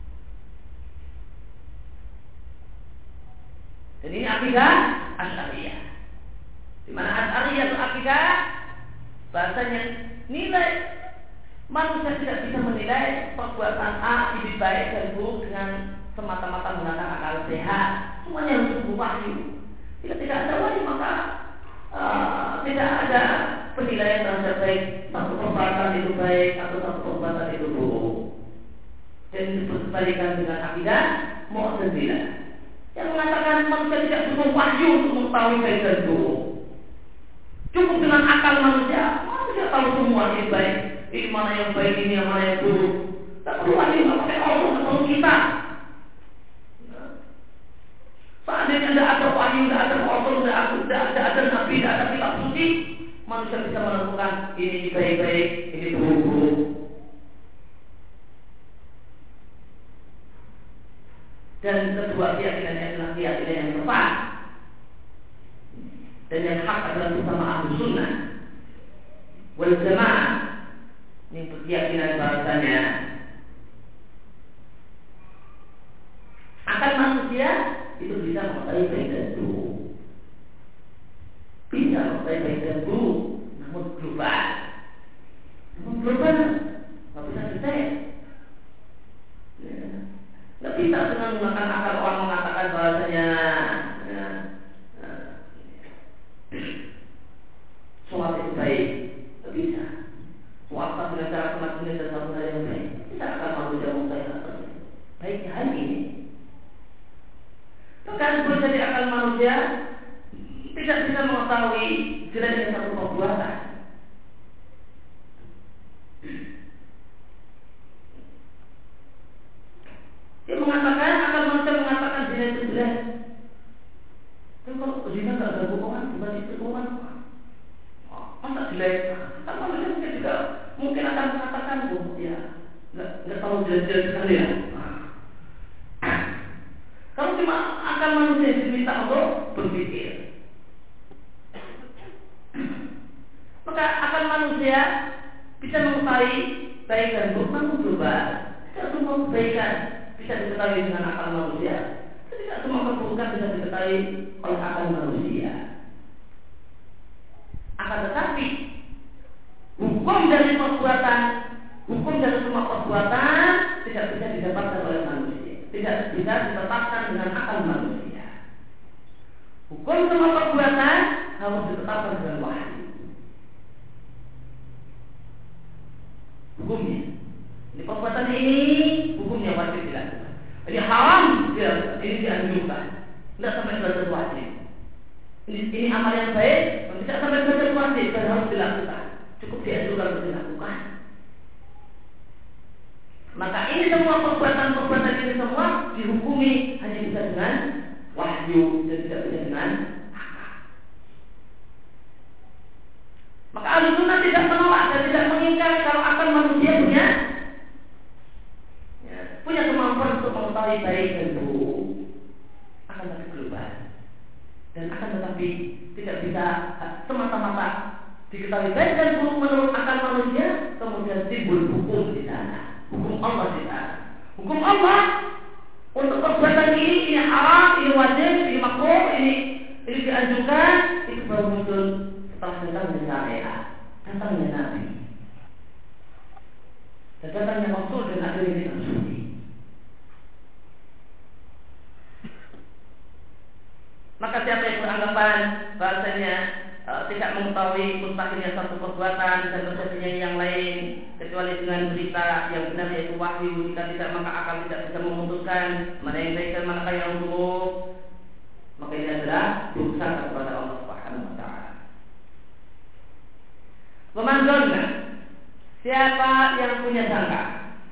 Dan ini akidah Asy'ariyah. Di mana Asy'ariyah itu akidah bahasanya nilai manusia tidak bisa menilai perbuatan A lebih baik dan buruk dengan semata-mata menggunakan akal sehat. Semuanya harus berwahyu. Jika tidak ada wahyu maka tidak ada penilaian terhadap baik satu perbuatan itu baik atau satu perbuatan itu buruk. Dan itu berbalikan dengan akidah Mu'tazilah yang mengatakan manusia tidak perlu wahyu untuk mengetahui baik dan buruk. Cukup dengan akal manusia tahu semua ini baik, ini mana yang baik, ini yang mana yang buruk. Tak perlu wahyu, tak pakai Allah, tak perlu kita. Seandainya tidak ada wahyu, tidak ada Allah, tidak ada nabi, tidak ada kitab suci, manusia bisa menentukan ini baik-baik, ini buruk-buruk. Dan kedua keyakinannya adalah keyakinan yang tepat. Dan yang hak adalah bersama ahlu sunnah wal jamaah. Ini keyakinan bahasanya akal manusia itu bisa mengetahui baik dan buruk, bisa mengetahui baik dan buruk, namun global nggak bisa detail. Nggak bisa dengan menggunakan akal orang mengatakan bahasanya sholat itu baik, nggak bisa. Puasa dengan cara semacam ini dan satu hal yang baik, bisa akan manusia mengatakan baiknya hal ini. Bahkan boleh jadi akal manusia tidak bisa mengetahui jeleknya satu perbuatan. Dia mengatakan, akal manusia mengatakan zina itu jelek. Kan kalau zina nggak ada bohongan, bukan itu bohongan. Masa jelek? Kan manusia juga mungkin akan mengatakan, ya nggak tahu jelek-jelek sekali ya. Kalau cuma akan manusia diminta untuk berpikir, maka akan manusia bisa mengetahui baik dan buruk namun global. Tidak semua kebaikan bisa diketahui dengan akal manusia. Tidak semua keburukan bisa diketahui oleh akal manusia. Akan tetapi hukum dari perbuatan, hukum dari semua perbuatan tidak bisa didapatkan oleh manusia, tidak bisa ditetapkan dengan akal manusia. Hukum semua perbuatan harus ditetapkan dengan wahyu. Hukumnya, ini perbuatan ini hukumnya wajib dilakukan. Ini haram dilakukan, ini dianjurkan. Tidak sampai derajat wajib. Ini amal yang baik, tidak sampai derajat wajib dan harus dilakukan. Cukup dianjurkan untuk dilakukan. Maka ini semua perbuatan-perbuatan ini semua dihukumi hanya bisa dengan wahyu dan tidak bisa dengan akal. Maka Ahlussunnah tidak menolak dan tidak mengingkari kalau akal manusia punya kemampuan untuk mengetahui baik dan buruk, akan tapi global dan akan tetapi tidak bisa semata-mata diketahui baik dan buruk menurut akal manusia, kemudian timbul hukum di sana, hukum Allah di sana. Hukum Allah untuk perbuatan ini haram, ini wajib, ini makruh, ini dianjurkan, itu baru muncul setelah datangnya syariat, datangnya Nabi, dan datangnya Rasul dan adanya kitab suci. Maka siapa yang beranggapan bahasanya tidak mengetahui mustahilnya satu perbuatan dan terjadinya yang lain kecuali dengan berita yang benar yaitu wahyu, jika tidak maka akal tidak bisa memutuskan mana yang baik dan mana yang buruk, maka ini adalah dosa kepada Allah Subhanahu wa taala. Pemandonna, siapa yang punya sangka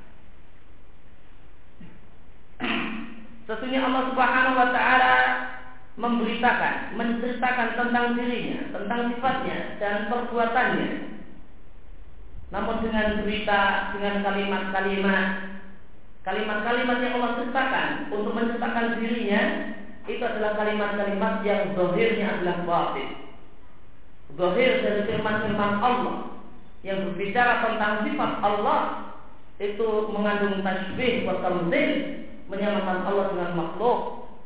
sesungguhnya Allah Subhanahu wa taala memberitakan, menceritakan tentang dirinya, tentang sifatnya dan perbuatannya, namun dengan berita, dengan kalimat-kalimat yang Allah ceritakan untuk menceritakan dirinya, itu adalah kalimat-kalimat yang zahirnya adalah batin. Zahir dari firman-firman Allah yang berbicara tentang sifat Allah itu mengandung tasybih wa tamtsil, menyamakan Allah dengan makhluk.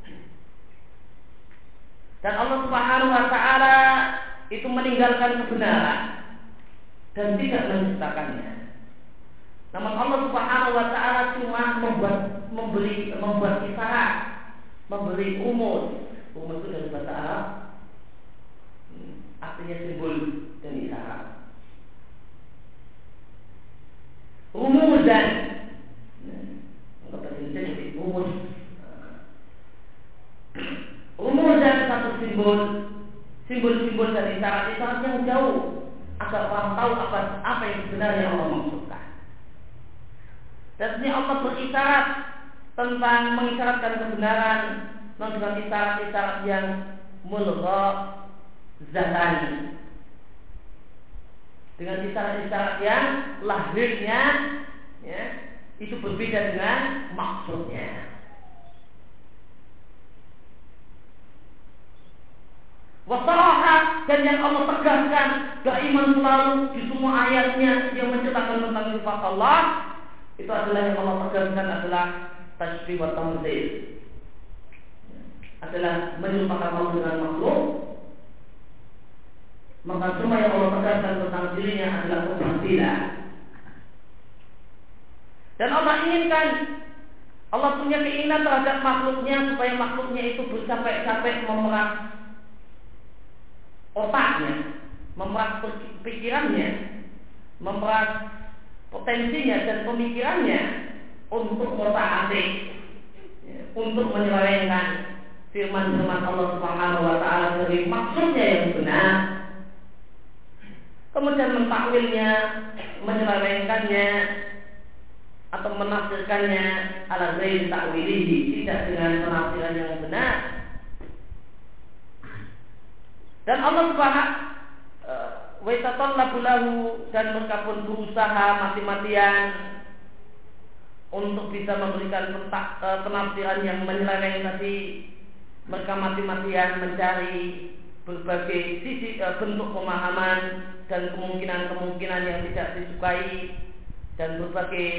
Dan Allah Subhanahu wa taala itu meninggalkan kebenaran dan tidak menciptakannya. Namun Allah Subhanahu wa taala cuma membuat isyarat, memberi umur. Umur itu dari bahasa Arab artinya simbol dan isyarat. Umur dan umur dan satu simbol dan isyarat yang jauh agar orang tahu apa yang sebenarnya Allah maksudkan. Dan ini Allah berisyarat tentang mengisyaratkan kebenaran dengan isyarat-isyarat yang mulgha zatani, dengan isyarat-isyarat yang lahirnya itu berbeda dengan maksudnya. Wasaraha, dan yang Allah tegaskan daiman selalu di semua ayatnya yang menceritakan tentang sifat Allah, itu adalah yang Allah tegaskan adalah tasybih wa tamtsil, adalah menyerupakan Allah dengan makhluk. Maka semua yang Allah tegaskan tentang dirinya adalah kebastilan. Dan Allah inginkan, Allah punya keinginan terhadap makhluknya supaya makhluknya itu bercapek-capek memeras otaknya, memeras pikirannya, memeras potensinya dan pemikirannya untuk mentaati, untuk menyelewengkan firman-firman Allah Subhanahu wa taala dari maksudnya yang benar, kemudian mentakwilnya, menyelewengkannya atau menafsirkannya ala ghairi ta'wilihi, tidak dengan penafsiran yang benar. Dan Allah Subhanahu wa yatatallabu lahu, dan mereka pun berusaha mati-matian untuk bisa memberikan penafsiran yang menyeleweng tadi. Mereka mati-matian mencari berbagai sisi bentuk pemahaman dan kemungkinan-kemungkinan yang tidak disukai dan berbagai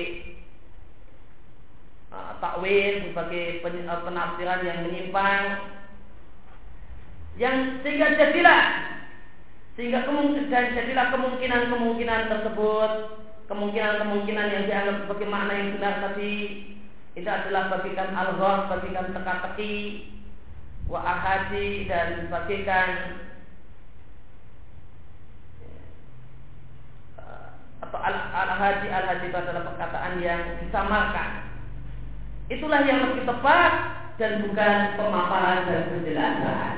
takwil, berbagai penafsiran yang menyimpang, yang jadilah kemungkinan tersebut, kemungkinan yang dianggap sebagai makna yang benar tadi, itu adalah bagikan al-ghar, bagikan teka-teki, wa ahadi, dan bagikan atau al-hadi itu adalah perkataan yang disamarkan. Itulah yang lebih tepat dan bukan pemaparan dan penjelasan.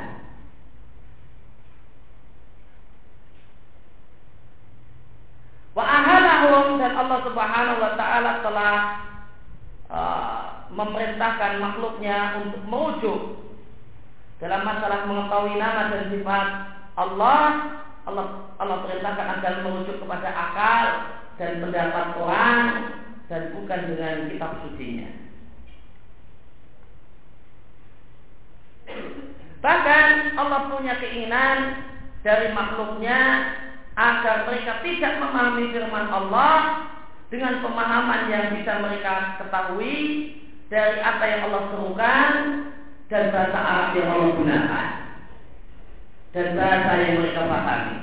Wa ahalahum, dan Allah Subhanahu wa taala telah memerintahkan makhluknya untuk merujuk dalam masalah mengetahui nama dan sifat Allah. Allah perintahkan agar merujuk kepada akal dan pendapat orang dan bukan dengan kitab sucinya. Bahkan Allah punya keinginan dari makhluknya agar mereka tidak memahami firman Allah dengan pemahaman yang bisa mereka ketahui dari apa yang Allah serukan dan bahasa Arab yang Allah gunakan dan bahasa yang mereka pahami.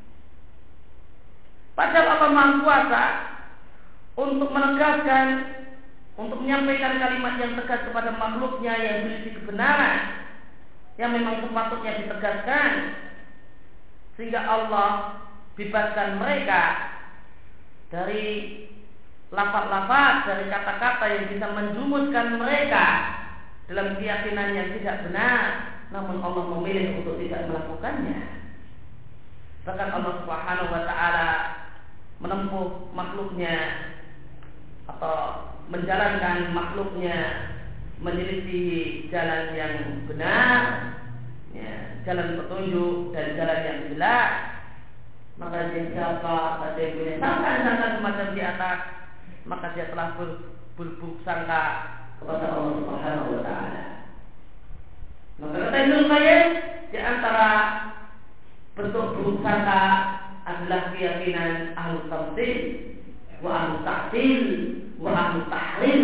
Padahal Allah Maha Kuasa untuk menegaskan, untuk menyampaikan kalimat yang tegas kepada makhluknya yang berisi kebenaran yang memang sepatutnya ditegaskan, sehingga Allah bebaskan mereka dari lafaz-lafaz, dari kata-kata yang bisa menjumuskan mereka dalam keyakinan yang tidak benar, namun Allah memilih untuk tidak melakukannya. Bahkan Allah Subhanahu wa taala menempuh makhluknya atau menjalankan makhluknya menyelisih jalan yang benar, jalan petunjuk dan jalan yang jelas. Maka dia siapa ada yang punya sangka semacam di atas, maka dia telah berburuk sangka kepada Allah Subhanahu wa taala. Maka kata Ibnu Qayyim, di antara bentuk buruk sangka adalah keyakinan ahlu tamtsil wa ahlu ta'til wa ahlu tahrim.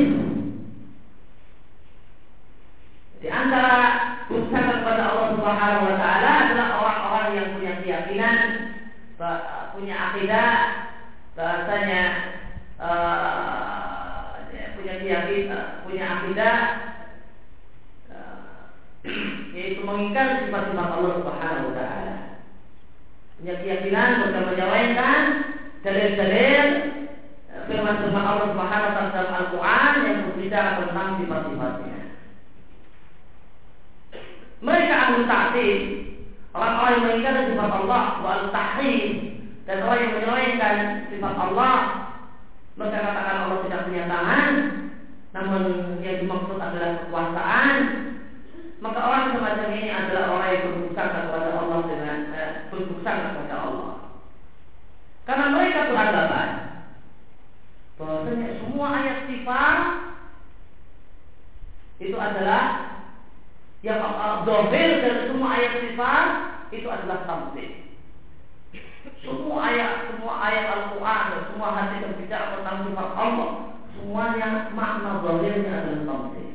Di antara buruk sangka kepada Allah Subhanahu wa taala adalah orang-orang yang punya keyakinan, punya akidah bahasanya punya akidah yaitu mengingkari sifat-sifat Allah Subhanahu wa taala. Punya keyakinan mereka menyawaikan dalil-dalil firman-firman Allah Subhanahu wa taala dalam Al-Qur'an yang berbicara tentang sifat-sifatnya. Mereka ahli ta'til, orang-orang yang mengingkari sifat Allah, wal tahrim, dan orang yang menyelewengkan sifat Allah. Mereka katakan Allah tidak punya tangan, namun yang dimaksud adalah kekuasaan. Maka orang semacam ini adalah orang yang berburuk sangka kepada Allah dengan berburuk sangka kepada Allah. Karena mereka beranggapan bahwasanya semua ayat sifat itu adalah yang zahir dari semua ayat sifat itu adalah tamtsil. Semua ayat Al-Quran dan semua hadis yang bicara tentang sifat Allah, semuanya makna zahirnya adalah tamtsil.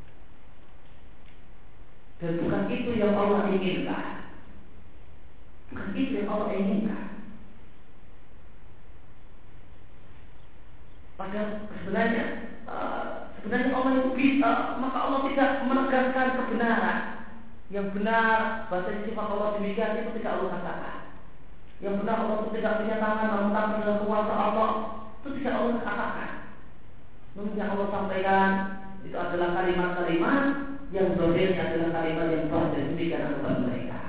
Dan bukan itu yang Allah inginkan. Bukan itu yang Allah inginkan. Padahal sebenarnya Allah itu bisa, maka Allah tidak menegaskan kebenaran. Yang benar bahasa sifat Allah demikian itu tidak Allah katakan. Yang benar Allah itu tidak punya tangan, namun tangan dalam kuasa Allah itu tidak Allah katakan. Namun yang Allah sampaikan itu adalah kalimat-kalimat yang zahirnya adalah kalimat yang batil, demikian kepada mereka.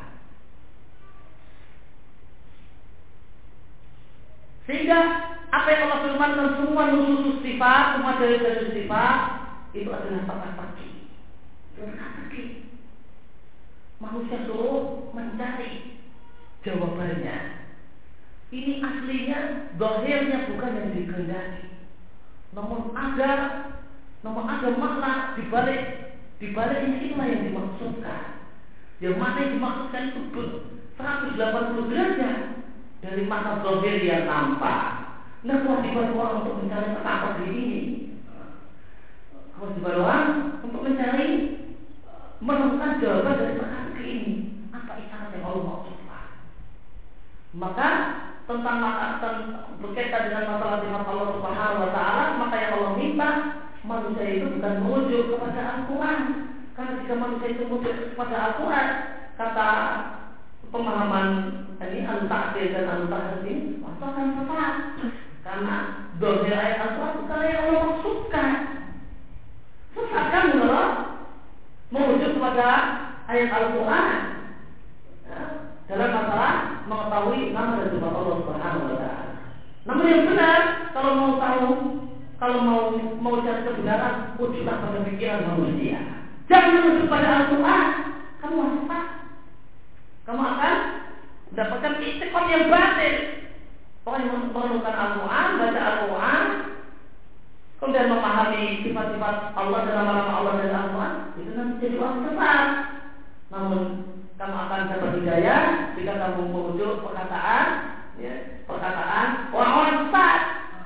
Sehingga apa yang Allah firmankan semua nusus sifat, semua dalil-dalil sifat itu adalah teka-teki. Teka-teki. Manusia suruh mencari jawabannya. Ini aslinya, zahirnya bukan yang dikehendaki. Namun ada makna dibaliknya itulah yang dimaksudkan. Yang mana yang dimaksudkan itu 180 derajat dari makna zahir yang nampak. Nah, kewajiban orang untuk mencari apa diri ini. Kewajiban orang untuk mencari menemukan jawaban dari perkara ini. Apa isyarat yang Allah maksudkan? Maka tentang berkaitan dengan masalah sifat Allah Subhanahu wa taala, maka yang Allah minta manusia itu bukan merujuk kepada Al-Quran. Karena jika manusia itu merujuk kepada Al-Quran, kata pemahaman ini al-ta'til dan al-tahsin, maka akan tepat. Karena dohir ayat Al-Quran bukan yang Allah maksudkan. Sesat kan kalau merujuk kepada ayat Al-Quran dalam masalah mengetahui nama dan sifat Allah Subhanahu wa taala. Namun yang benar, kalau mau tahu, kalau mau cari kebenaran, wujudlah pada pikiran manusia. Jangan merujuk pada Al-Quran. Kamu sesat. Kamu akan mendapatkan istiqomah yang batil. Orang yang menemukan Al-Quran, baca Al-Quran, kemudian memahami sifat-sifat Allah dan nama-nama Allah dan Al-Quran, itu nanti jadi orang sesat. Namun kamu akan dapat hidayah jika kamu merujuk perkataan orang-orang sesat.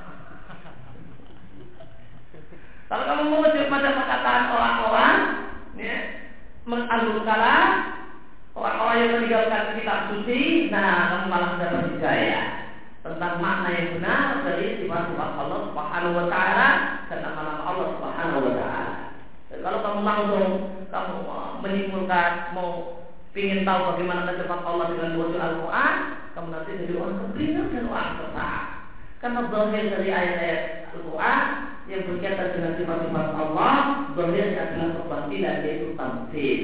Kalau kamu merujuk pada perkataan orang-orang, mengalur kalam, orang-orang yang meninggalkan kitab suci, nah kamu malah dapat hidayah tentang makna yang benar dari sifat-sifat Allah Subhanahu wa taala dan nama-nama Allah Subhanahu wa taala. Dan kalau kamu langsung menyimpulkan ingin tahu bagaimana sifat Allah dengan merujuk Al-Quran, kamu nanti jadi orang kebingungan dan orang sesat. Karena zahir dari ayat-ayat Al-Quran yang berkaitan dengan sifat-sifat Allah, zahirnya adalah kebatilan, yaitu tamtsil.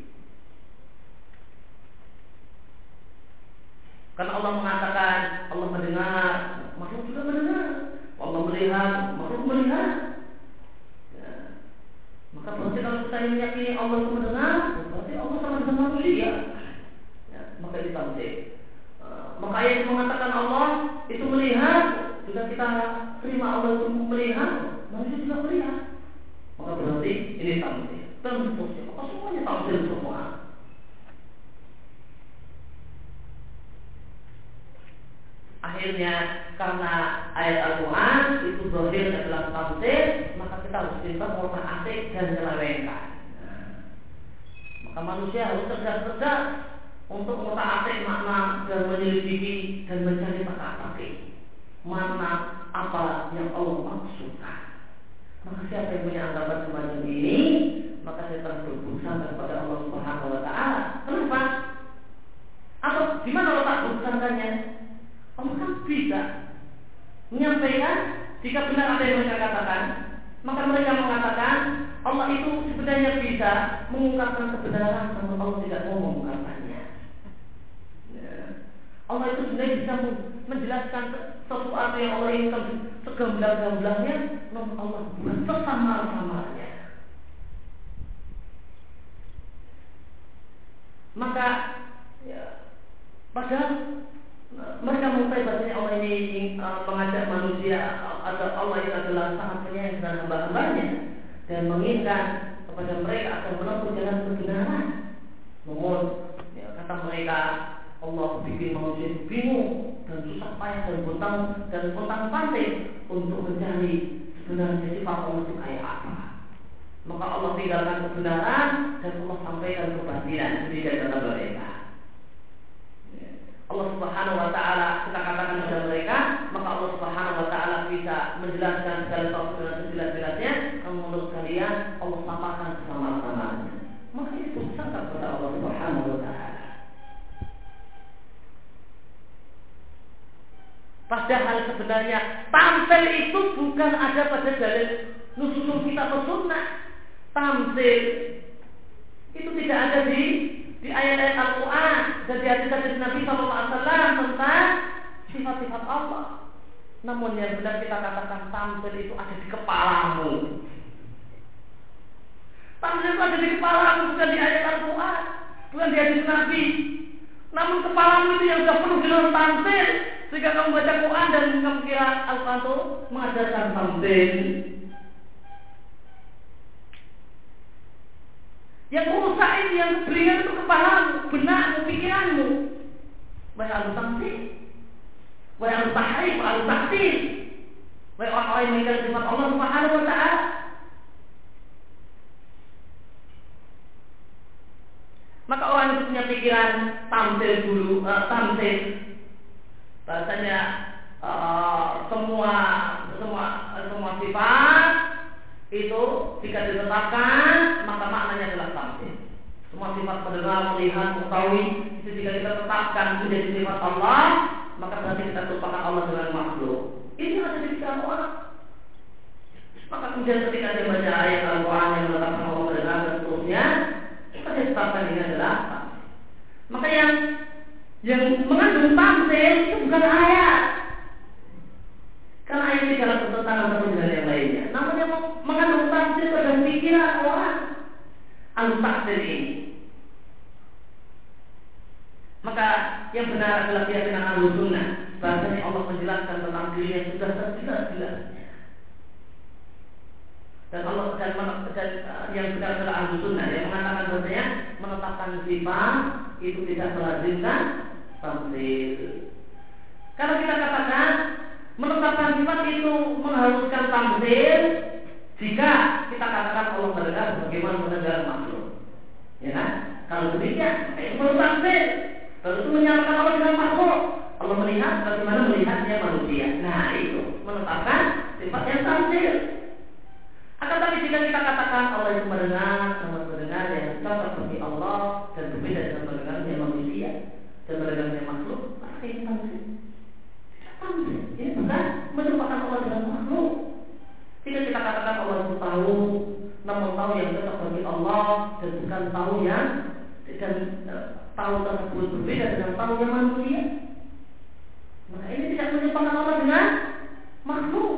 Karena Allah mengatakan Allah mendengar, makhluk juga mendengar. Allah melihat, makhluk melihat. Ya. Maka berarti kalau kita meyakini Allah itu mendengar, berarti Allah sama dengan manusia. Ya. Maka itu tamtsil. Maka ayat yang mengatakan Allah itu melihat, jika kita terima Allah itu melihat, manusia juga melihat. Maka berarti ini tamtsil. Dan seterusnya. Maka semuanya tamtsil semua. Akhirnya karena ayat Al-Quran itu zahir adalah tamtsil, maka kita harus pintar mengotak atik dan menyelewengkan. Maka manusia harus cerdas-cerdas untuk mengotak atik makna dan menyelidiki dan mencari teka-teki mana apa yang Allah maksudkan. Maka siapa yang punya anggapan semacam ini, maka saya telah berbuat kepada Allah Subhanahu wa taala. Kenapa? Atau di mana letak bukannya? Allah kan bisa menyampaikan jika benar ada yang mereka katakan, maka mereka mengatakan Allah itu sebenarnya bisa mengungkapkan kebenaran, namun Allah tidak mau mengungkapkannya. Allah itu sebenarnya bisa menjelaskan sesuatu yang Allah inginkan segamblang-gamblangnya, namun Allah bukan sesamar-samarnya. Maka padahal mereka mengetahui bahasanya Allah ini mengajak manusia, Allah ini adalah sangat penyayang dengan hamba-hambanya dan menginginkan kepada mereka akan menempuh jalan kebenaran. Namun kata mereka, Allah bikin manusia bingung dan susah payah dan pontang-panting untuk mencari sebenarnya sifat Allah itu kayak apa. Maka Allah tinggalkan kebenaran dan Allah sampaikan kebatilan demikian kata mereka. Allah Subhanahu wa taala kita katakan kepada mereka, maka Allah Subhanahu wa taala bisa menjelaskan segala sesuatu dengan sejelas-jelasnya. Menurut kalian Allah samakan sama-samanya. Maka itu sangat kepada Allah Subhanahu wa taala. Padahal sebenarnya tampil itu bukan ada pada dalil nusul kita atau sunnah. Tampil itu tidak ada di ayat-ayat Al-Quran dan di hadis-hadis Nabi SAW tentang sifat-sifat Allah. Namun yang benar kita katakan tampil itu ada di kepalamu. Tampil itu ada di kepalamu, bukan di ayat Al-Quran, bukan di hadis Nabi. Namun kepalamu itu yang sudah penuh dengan tampil, sehingga kamu baca Quran dan kamu kira Al-Quran itu mengajarkan tampil. Yang rusak ini, yang beringat itu kepalamu, benakmu, pikiranmu. Banyak tampil. wahai al-tahrif, al-tahdid, wahai orang-orang yang mengingkari sifat Allah Subhanahu wa taala. Maka orang itu punya pikiran tamsil dulu, tamsil. Bahasanya semua sifat itu jika ditetapkan maka maknanya adalah tamsil. Semua sifat mendengar, melihat, mengetahui itu jika kita tetapkan menjadi sifat Allah, maka berarti kita tumpahkan Allah dengan makhluk. Ini ada di pikiran orang. Maka kemudian ketika dia baca ayat Al-Quran yang menetapkan Allah mendengar dan seterusnya, maka dia tetapkan ini adalah tamsil. Maka yang mengandung tamsil itu bukan ayat, karena ayat tidak bertentangan satu dengan yang lainnya. Namun yang mengandung tamsil adalah pikiran orang al-tahdid ini. Maka yang benar adalah keyakinan Ahlussunnah, bahasanya Allah menjelaskan tentang dirinya sudah jelas-jelasnya. Dan Allah dan yang benar adalah Ahlussunnah yang mengatakan bahasanya menetapkan sifat itu tidak melazimkan tamsil. Kalau kita katakan menetapkan sifat itu mengharuskan tamsil jika kita katakan Allah mendengar bagaimana mendengar makhluk, ya kan? Kalau demikian, itu perlu tamsil. Kalau itu menyamakan Allah dengan makhluk, Allah melihat bagaimana melihatnya manusia. Nah itu menetapkan sifat yang tamsil. Akan tapi jika kita katakan Allah itu mendengar, namun mendengar yang cocok bagi Allah dan berbeda dengan mendengarnya manusia dan mendengarnya makhluk, maka ini tamsil. Tamsil. Ini bukan merupakan Allah dengan makhluk. Jika kita katakan Allah itu tahu, namun tahu yang cocok bagi Allah dan bukan tahu yang tahu tersebut berbeda dengan tahu yang manusia, maka ini tidak merupakan Allah dengan makhluk.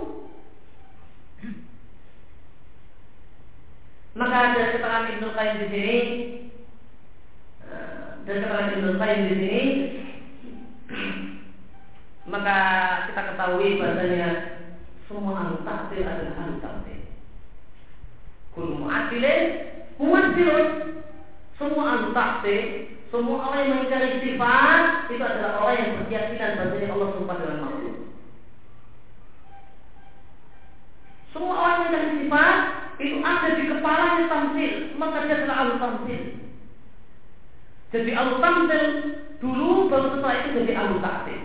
Maka ada keterangan Ibnu Qayyim di sini, di sini, maka kita ketahui bahasanya semua al-ta'til adalah al-ta'til. Kullu mu'attilin mu'attilun. Semua al-ta'til, semua orang yang mencari sifat itu adalah orang yang berkeyakinan bahasanya Allah serupa dengan makhluk. Semua orang yang mencari sifat itu ada di kepalanya tamsil, maka dia adalah al-tamsil. Jadi al-tamsil dulu, baru setelah itu jadi al-ta'til.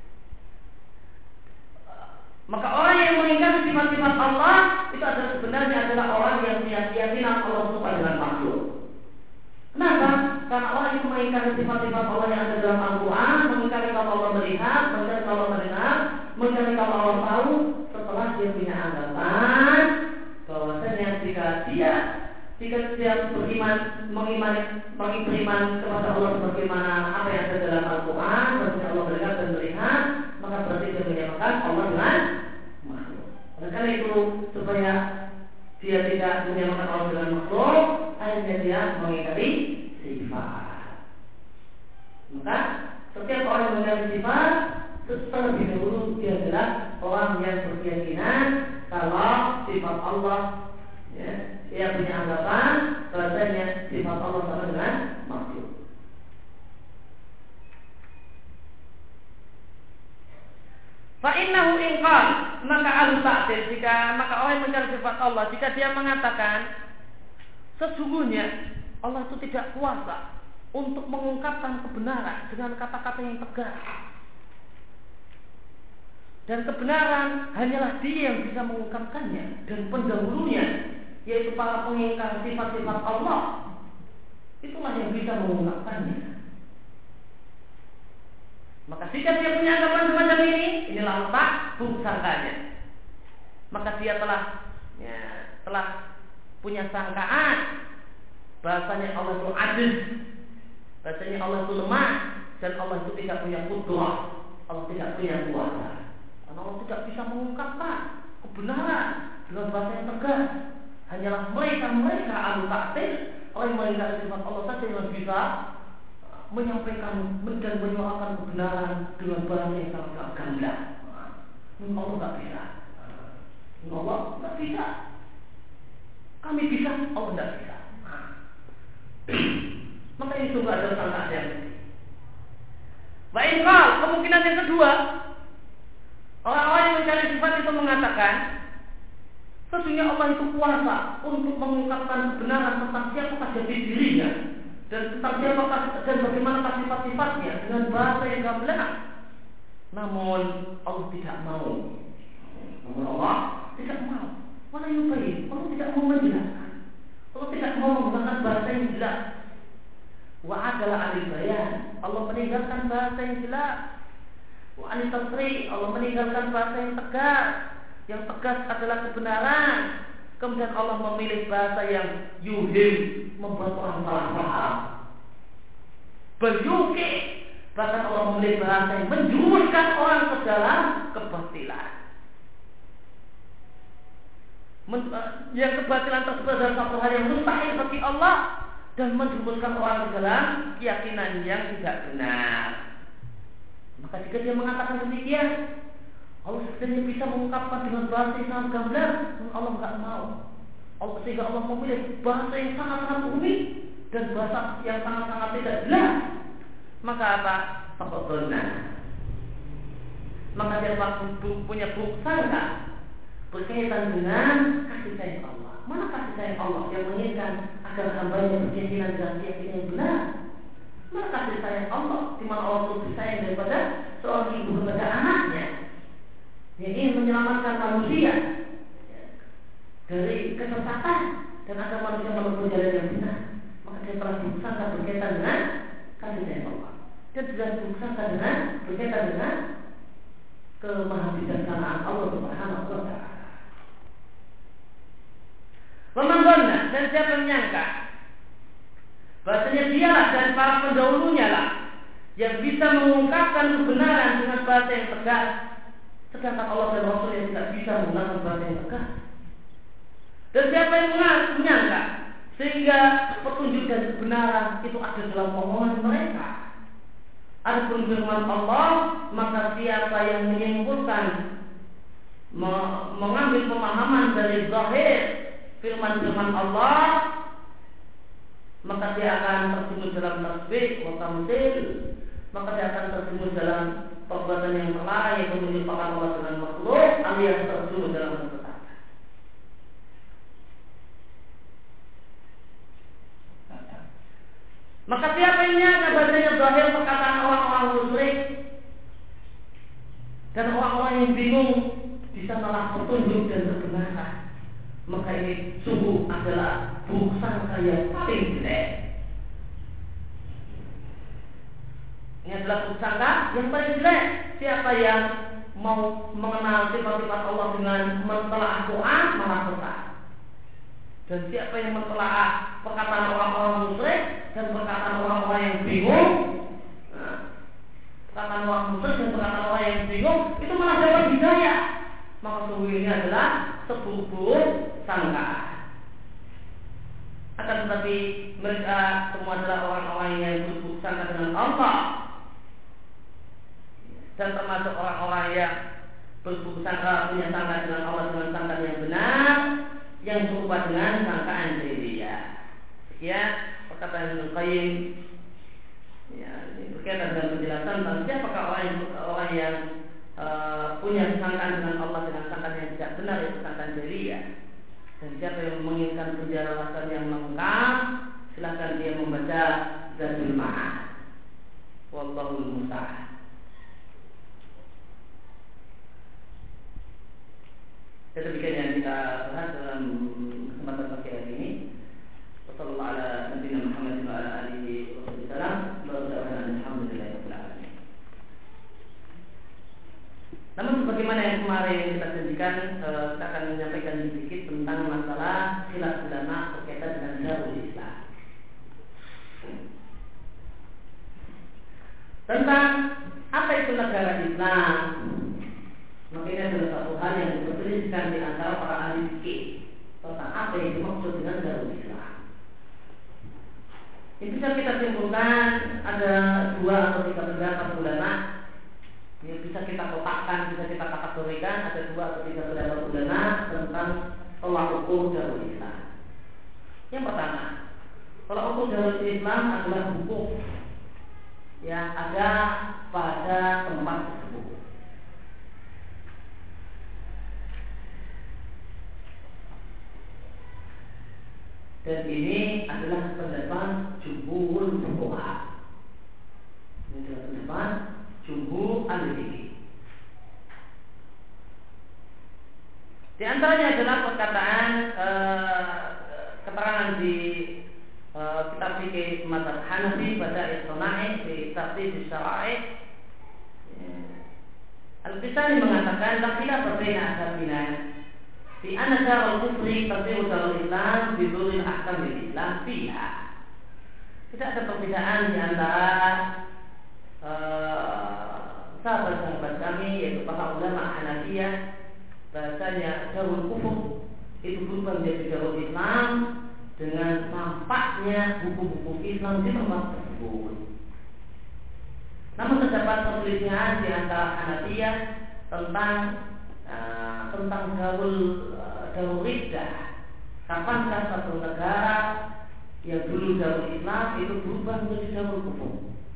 Maka orang yang mengingkari sifat-sifat Allah itu adalah sebenarnya adalah orang yang punya keyakinan Allah serupa dengan makhluk. Kenapa? Karena orang yang mengingkari sifat-sifat Allah yang ada dalam Al-Quran, mengingkari kalau Allah melihat, mengingkari kalau Allah mendengar, mengingkari kalau Allah tahu, setelah dia punya anggapan bahwasanya jika dia beriman kepada Allah sebagaimana apa yang ada dalam Al-Quran, bahwasanya Allah mendengar dan melihat, maka berarti dia menyamakan Allah dengan makhluk. Oleh karena itu, supaya dia tidak menyamakan Allah dengan makhluk, akhirnya dia mengingkari sifat. Maka setiap orang yang mengingkari sifat, terlebih dahulu dia adalah orang yang berkeyakinan kalau sifat Allah, ya, dia punya anggapan bahasanya sifat Allah sama dengan makhluk. Fa'innahu inqal, maka al-ta'til, maka orang yang mencari sifat Allah, jika dia mengatakan sesungguhnya Allah itu tidak kuasa untuk mengungkapkan kebenaran dengan kata-kata yang tegas, dan kebenaran hanyalah Dia yang bisa mengungkapkannya, dan pendahulunya yaitu para pengingkar sifat-sifat Allah itulah yang bisa mengungkapkannya. Maka jika dia punya anggapan semacam ini, inilah letak buruk sangkanya. Maka dia telah punya sangkaan bahasanya Allah itu ajiz, bahasanya Allah itu lemah, dan Allah itu tidak punya qudrah, Allah tidak punya kuasa. Karena Allah tidak bisa mengungkapkan kebenaran dengan bahasa yang tegas. Hanyalah mereka al-ta'til, orang yang mengingkari sifat Allah saja yang bisa menyampaikan dan menyuarakan kebenaran dengan bahasa yang sangat gamblang. Allah tak bisa. Allah tak bisa. Kami bisa, Allah tak bisa. Maka ini juga adalah sangkaan yang baik. Kemungkinan yang kedua, Orang-orang yang mencari sifat itu mengatakan, sesungguhnya Allah itu kuasa untuk mengungkapkan kebenaran tentang siapakah jati dirinya dan tentang siapakah dan bagaimana sifat-sifatnya dengan bahasa yang gamblang. Namun Allah tidak mau. Allah tidak mau. Mana yang baik? Allah tidak mau menjelaskan. Allah tidak mau menggunakan bahasa yang jelas. Wa adalah alil bayan. Allah meninggalkan bahasa yang jelas. Wa anil tasri. Allah meninggalkan bahasa yang tegas. Yang tegas adalah kebenaran. Kemudian Allah memilih bahasa yang yuhim, membuat orang salah paham. Beryuki. Bahkan Allah memilih bahasa yang menjurumuskan orang ke dalam kebatilan. Yang kebatilan tersebut adalah satu hal yang mustahil bagi Allah dan menjurumuskan orang ke dalam keyakinan yang tidak benar. Maka jika dia mengatakan demikian, Allah sebenarnya bisa mengungkapkan dengan bahasa yang sangat gamblang, namun Allah enggak mau. Sehingga Allah memilih bahasa yang sangat-sangat rumit dan bahasa yang sangat-sangat tidak jelas. Maka apa? Fakotona. Maka dia punya buruk sangka berkaitan dengan kasih sayang Allah. Mana kasih sayang Allah yang menginginkan agar hambanya berkeyakinan dengan keyakinan yang benar? Mana kasih sayang Allah di mana Allah lebih sayang daripada seorang ibu kepada anaknya yang ingin menyelamatkan manusia dari kesesatan dan agar manusia menempuh jalan yang benar? Maka dia telah bersangka berkaitan dengan kasih sayang Allah dan sudah bersangka dengan berkaitan dengan kemahabijaksanaan Allah Subhanahu wa Ta'ala. Pemandona dan siapa menyangka bahasanya dialah dan para pendahulunya lah yang bisa mengungkapkan kebenaran dengan bahasa yang tegas, sedangkan Allah dan Rasul yang tidak bisa menggunakan bahasa yang tegas. Dan siapa yang menyangka sehingga petunjuk dan kebenaran itu ada dalam omongan mereka. Adapun firman Allah, maka siapa yang menyimpulkan mengambil pemahaman dari zahir firman-firman Allah, maka dia akan terjerumus dalam tasbih wa tamtsil, maka dia akan terjerumus dalam perbuatan yang terlarang yang menyerupakan Allah dengan makhluk, alias terjerumus dalam kesesatan. Maka siapa yang nyangka bahasanya zahir perkataan orang-orang musyrik dan orang-orang yang bingung di sanalah petunjuk dan kebenaran, maka ini sungguh adalah buruk sangka yang paling jelek. Ini adalah buruk sangka yang paling jelek. Siapa yang mau mengenal sifat-sifat Allah dengan mentelaah Quran malah sesat. Dan siapa yang mentelaah perkataan orang-orang musyrik dan perkataan orang-orang yang bingung, perkataan orang musyrik dan perkataan orang yang bingung, itu malah dapat hidayah. Maka sungguh ini adalah seburuk-buruk sangka. Akan tetapi mereka semua adalah orang-orang yang berburuk sangka dengan Allah, dan termasuk orang-orang yang berburuk sangka punya sangka dengan Allah dengan sangka yang benar, yang serupa dengan sangkaan jahiliyah. Sekian perkataan Ibnu Qayyim. Ya, ini berkaitan dengan penjelasan tentang siapakah orang yang punya sangkaan dengan Allah dengan sangkaan yang tidak benar, itu sangkaan jahiliyah. Dan siapa yang menginginkan penjelasan yang lengkap, silakan dia membaca Zadul Ma'ad. Wallahul musta'an. Demikian yang kita bahas dalam kesempatan pagi hari ini. Wassallallahu ala nabiyina Muhammad wa ala alihi wasallam. Alhamdulillahirabbil alamin. Namun sebagaimana yang kemarin kita janjikan, kita akan menyampaikan sedikit tentang masalah khilaf ulama berkaitan dengan darul Islam. Tentang apa itu negara Islam. Maka ini adalah satu hal yang diperselisihkan di antara para ahli fikih tentang apa yang dimaksud dengan darul Islam. Ini bisa kita simpulkan ada 2 atau 3 pendapat ulama yang bisa kita kotakkan, bisa kita kategorikan. Ada 2 atau 3 pendapat ulama tentang tolak ukur darul Islam. Yang pertama, tolak ukur darul Islam adalah hukum yang ada pada tempat tersebut. Dan ini adalah pendapat jumhur fuqaha. Ini adalah pendapat jumhur ahli fikih. Di antaranya adalah perkataan keterangan di kitab fikih mazhab Hanafi pada Istonai di Tartib Syara'i. Al-Qisani mengatakan la khilaf baina ashabina fi anna darul kufri tasiru darul Islam bi dhuril ahkam al-Islam fiha. Tidak ada perbedaan di antara sahabat-sahabat kami yaitu para ulama Hanafiyah bahasanya darul kufur itu berubah menjadi darul Islam dengan nampaknya hukum-hukum Islam di tempat tersebut. Namun terdapat perselisihan di antara Hanafiyah tentang darul riddah. Kapankah satu negara yang dulu darul Islam itu berubah menjadi darul kufur?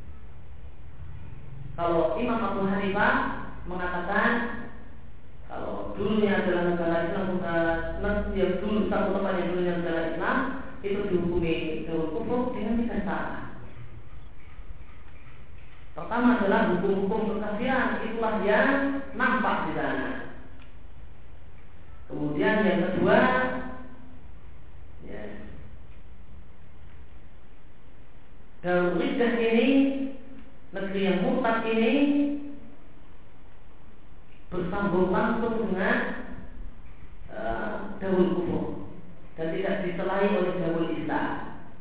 Kalau Imam Abu Hanifah mengatakan kalau dulunya adalah negara Islam, yang dulu satu tempat yang dulunya negara Islam itu dihukumi darul kufur dengan tiga syarat. Pertama adalah hukum-hukum kekafiran, itulah yang nampak di sana. Kemudian yang kedua, darul riddah ini, negeri yang murtad ini bersambung langsung dengan darul kufur dan tidak diselahi oleh darul Islam.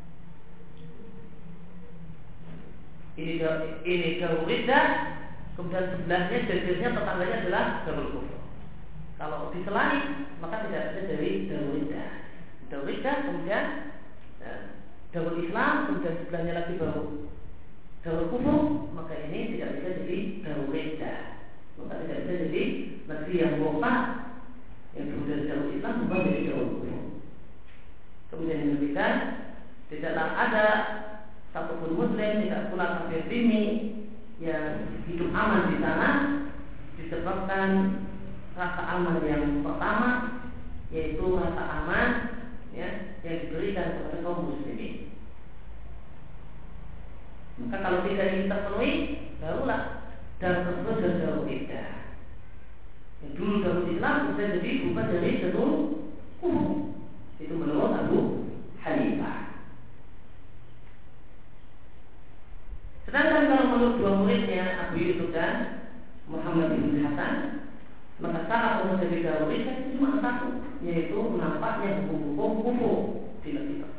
Ini darul riddah, kemudian sebelahnya jajarnya tetangganya adalah darul kufur. Kalau diselahi maka tidak ada dari darul riddah. Darul riddah kemudian darul Islam, kemudian sebelahnya lagi baru darul kufur, maka ini tidak bisa jadi darul riddah. Maka tidak bisa jadi negeri yang murtad yang kemudian darul Islam bukan jadi darul kufur. Kemudian yang ketiga, tidaklah ada satupun muslim, tidak pula kafir dhimmi yang hidup aman di sana disebabkan rasa aman yang pertama, yaitu rasa aman yang diberikan kepada kaum muslimin. Maka kalau tidak ini terpenuhi, barulah darul tersebut dan darul riddah. Yang dulu darul Islam bisa jadi bukan dari darul kufur. Itu menurut Abu Hanifah. Sedangkan kalau menurut dua muridnya Abu Yusuf dan Muhammad bin Hasan, maka syarat untuk jadi darul riddah itu cuma satu, yaitu nampaknya hukum-hukum kufur di negeri tersebut.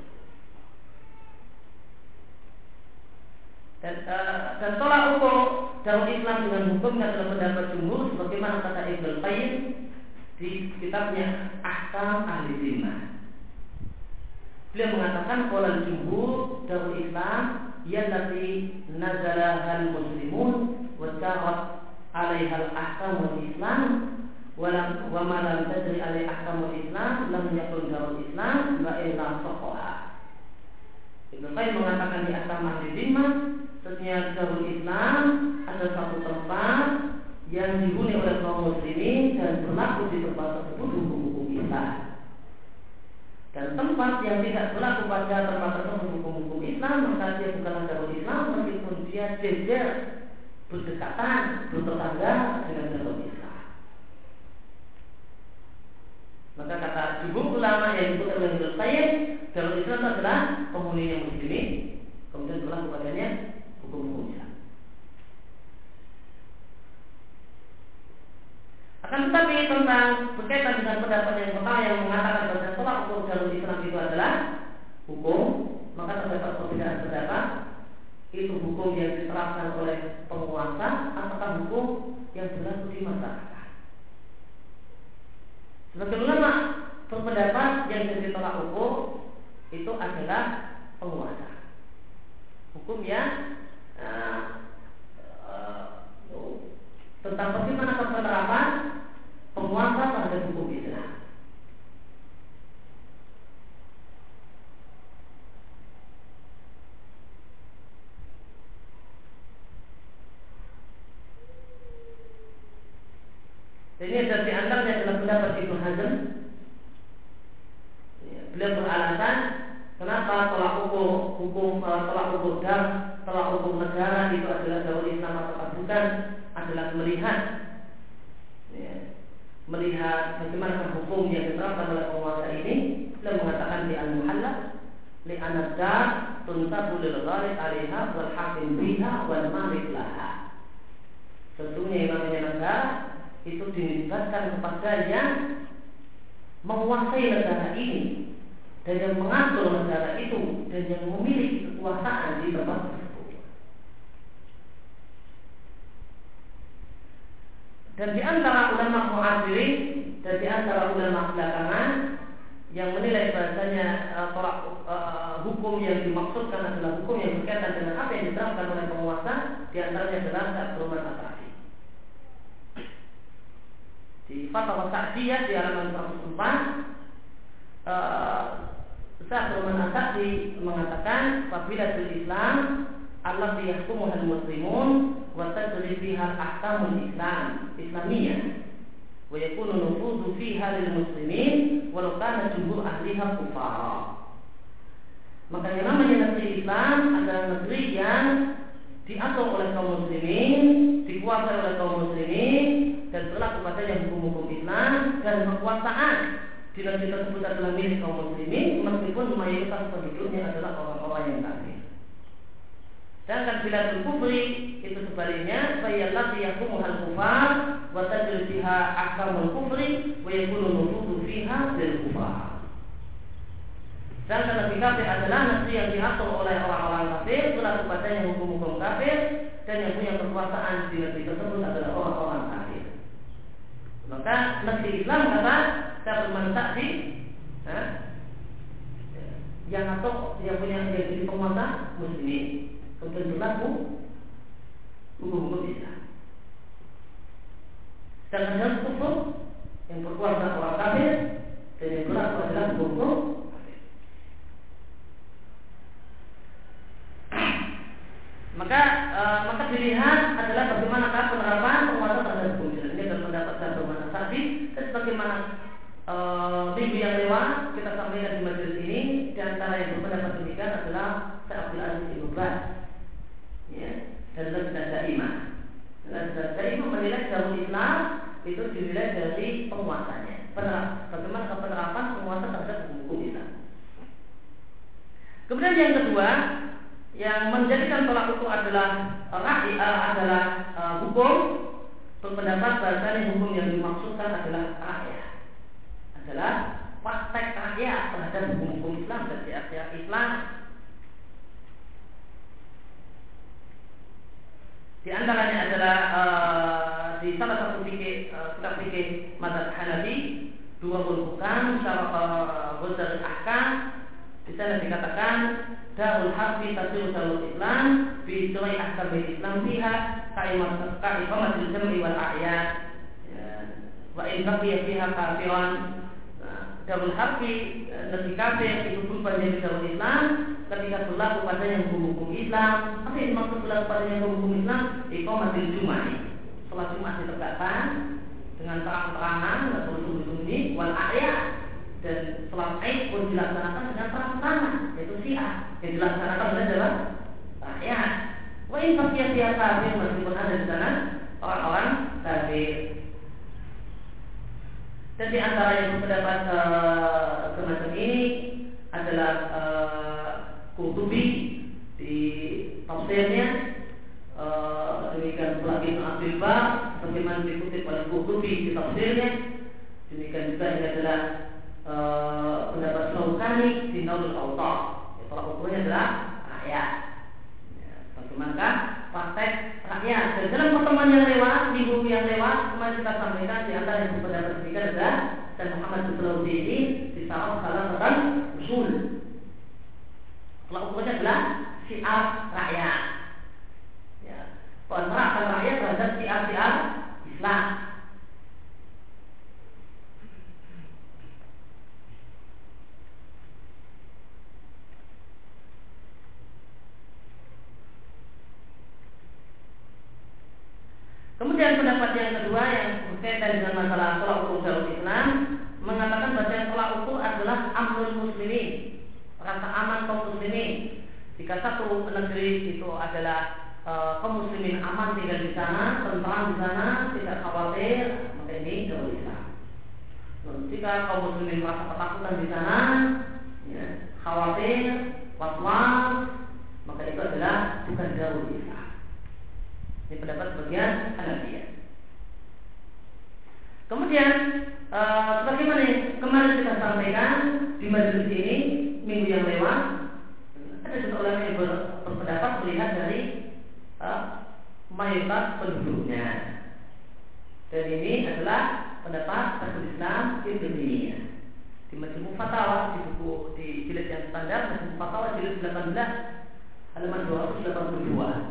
Dan tolak ukur darul Islam dengan hukumnya dalam pendapat jumhur, sebagaimana kata Ibnu Qayyim di kitabnya Ahkam Ahli Zimmah. Beliau mengatakan qala jumhur darul Islam yallati nazala hal muslimun wa sarat 'alaiha al-ahkamul Islam wa ma lam tajri 'alaihi ahkamul Islam lam yakun darul Islam wa illa saqaha. Ibnu Qayyim mengatakan di Ahkam Ahli Zimmah, sesungguhnya darul Islam adalah satu tempat yang dihuni oleh kaum muslimin dan berlaku di tempat tersebut hukum-hukum Islam. Dan tempat yang tidak berlaku pada tempat tersebut hukum-hukum Islam, maka dia bukanlah darul Islam meskipun dia jejer berdekatan, bertetangga dengan darul Islam. Maka kata jumhur ulama yang disebut oleh Ibnu Qayyim, darul Islam adalah penghuninya muslimin, kemudian berlaku padanya hukum-hukum Islam. Akan tetapi tentang berkaitan dengan pendapat yang pertama yang mengatakan bahwa tolak ukur darul Islam itu adalah hukum, maka terdapat perbedaan pendapat. Itu hukum yang diterapkan oleh penguasa ataukah hukum yang berlaku di masyarakat. Sebagian ulama berpendapat yang jadi tolak ukur itu adalah penguasa. Hukum yang tentang bagaimana penerapan penguasa terhadap hukum Islam. Dan ini adalah di antaranya adalah pendapat Ibnu Hazm. Beliau beralasan Kenapa tolak ukur dan tolak ukur negara itu adalah Darul Islam atau bukan, adalah melihat bagaimana hukum yang diterapkan oleh penguasa ini. Beliau mengatakan di Al-Muhalla li'anad dar tuntabu lil ghalib 'alaiha wal hakim biha wal malik laha. Sesungguhnya yang namanya negara itu dinisbatkan kepada yang menguasai negara ini dan yang mengatur negara itu dan yang memiliki kekuasaan di tempat tersebut. Dan di antara ulama mu'asirin dan di antara ulama belakangan yang menilai bahasanya hukum yang dimaksudkan adalah hukum yang berkaitan dengan apa yang diterapkan oleh penguasa, di antaranya adalah Sa'd As-Sa'di. Di Fatwa Sa'diyah di halaman 104, Sa'd As-Sa'di mengatakan, apabila di Islam allati yahkumuha al-muslimun wa tajri fiha al-ahkamul islamiyah wa yakunu nufudhu fiha lil muslimin walau kana jumhur ahliha kufara. Maka yang namanya negeri Islam adalah negeri yang diatur oleh kaum muslimin, dikuasai oleh kaum muslimin, dan berlaku padanya hukum-hukum Islam, dan kekuasaan di negeri tersebut adalah milik kaum muslimin meskipun mayoritas penduduknya adalah orang-orang yang kafir. Sedangkan biladul kufri itu sebaliknya, fayallati yahkumuhal kufar wa tajri fiha ahkamul kufri wa yakunu nufudhu fiha lil kufar. Sedangkan negeri kafir adalah negeri yang diatur oleh orang-orang kafir, berlaku padanya hukum-hukum kafir, dan yang punya kekuasaan di negeri tersebut adalah orang-orang kafir. Maka negeri Islam kata Sa'd As-Sa'di, yang atau yang punya yang jadi penguasa muslimin, kemudian berlaku hukum-hukum Islam. Sedangkan dalam kufur yang berkuasa orang kafir dan yang berlaku adalah hukum kafir. Maka dilihat adalah bagaimanakah penerapan penguasa terhadap hukum Islam. Ini adalah pendapat Sa'd As-Sa'di. Dan sebagaimana minggu yang lewat kita sampaikan di majelis ini, di antara yang berpendapat demikian adalah Syekh Abdul Aziz Ibn Baz, ya, dan Lajnah Daimah. Lajnah Daimah menilai Darul Islam itu dinilai dari penguasanya. Bagaimana penerapan penguasa terhadap hukum Islam. Kemudian yang kedua, yang menjadikan tolak ukur adalah hukum, berpendapat bahasanya hukum yang dimaksudkan adalah rakyat, adalah praktek rakyat terhadap hukum Islam dan syariat Islam. Di antaranya adalah di salah satu kitab fikih mazhab Hanafi, Duwarul Hukam, Syarah Ghazal Ahkam. Di sana dikatakan Darul Harbi tasiru Darul Islam bi ijra'i ahkamil Islam fiha ka'iqamatil jam'i wal a'yad wa in baqiya fiha kafiran. Darul Harbi negeri kafir itu pun menjadi Darul Islam ketika berlaku padanya hukum-hukum Islam. Apa yang maksud berlaku padanya hukum Islam? Iqamatil Jum'ah, sholat Jumat ditegakkan dengan terang-terangan dan bersembunyi-sembunyi, wal a'yad, dan sholat Aid pun dilaksanakan dengan terang-terangan, yaitu Syiah yang dilaksanakan adalah rakyat. Wa in baqiya fiha kafir, meskipun ada di sana orang-orang kafir. Dan di antara yang berpendapat semacam ini adalah Qurtubi di tafsirnya, demikian pula Ibnu Abdul Bar bagaimana dikutip oleh Qurtubi di tafsirnya. Demikian juga ini adalah pendapat Syaukani di Nailul Awtar. Tolak ukurnya adalah rakyat. Bagaimana praktek rakyat. Dan dalam pertemuan yang lewat, minggu yang lewat, kemarin kita sampaikan di antara yang berpendapat demikian adalah dan Muhammad Sulawesi ini di salah tentang usul. Tolak ukurnya adalah syiar rakyat. Ya, penerapan rakyat terhadap syiar Islam. Kemudian pendapat yang kedua yang berkaitan dengan masalah tolak ukur Darul Islam mengatakan bahwa tolak ukur adalah amrul muslimin, rasa aman Jika satu negeri itu adalah kaum muslimin aman tinggal di sana, tentram di sana, tidak khawatir, maka ini Darul Islam. Jika kaum muslimin merasa ketakutan di sana, ya, khawatir, was-was, maka itu adalah bukan Darul Islam. Ini pendapat sebagian Hanafiyah. Kemudian bagaimana kemarin kita sampaikan di majelis ini minggu yang lewat, ada satu ulama yang berpendapat melihat dari mayoritas penduduknya. Dan ini adalah pendapat Syekhul Islam Ibnu Taimiyah. Di Majmu' Fatawa di buku di jilid yang standar Majmu' Fatawa jilid 18 halaman 282.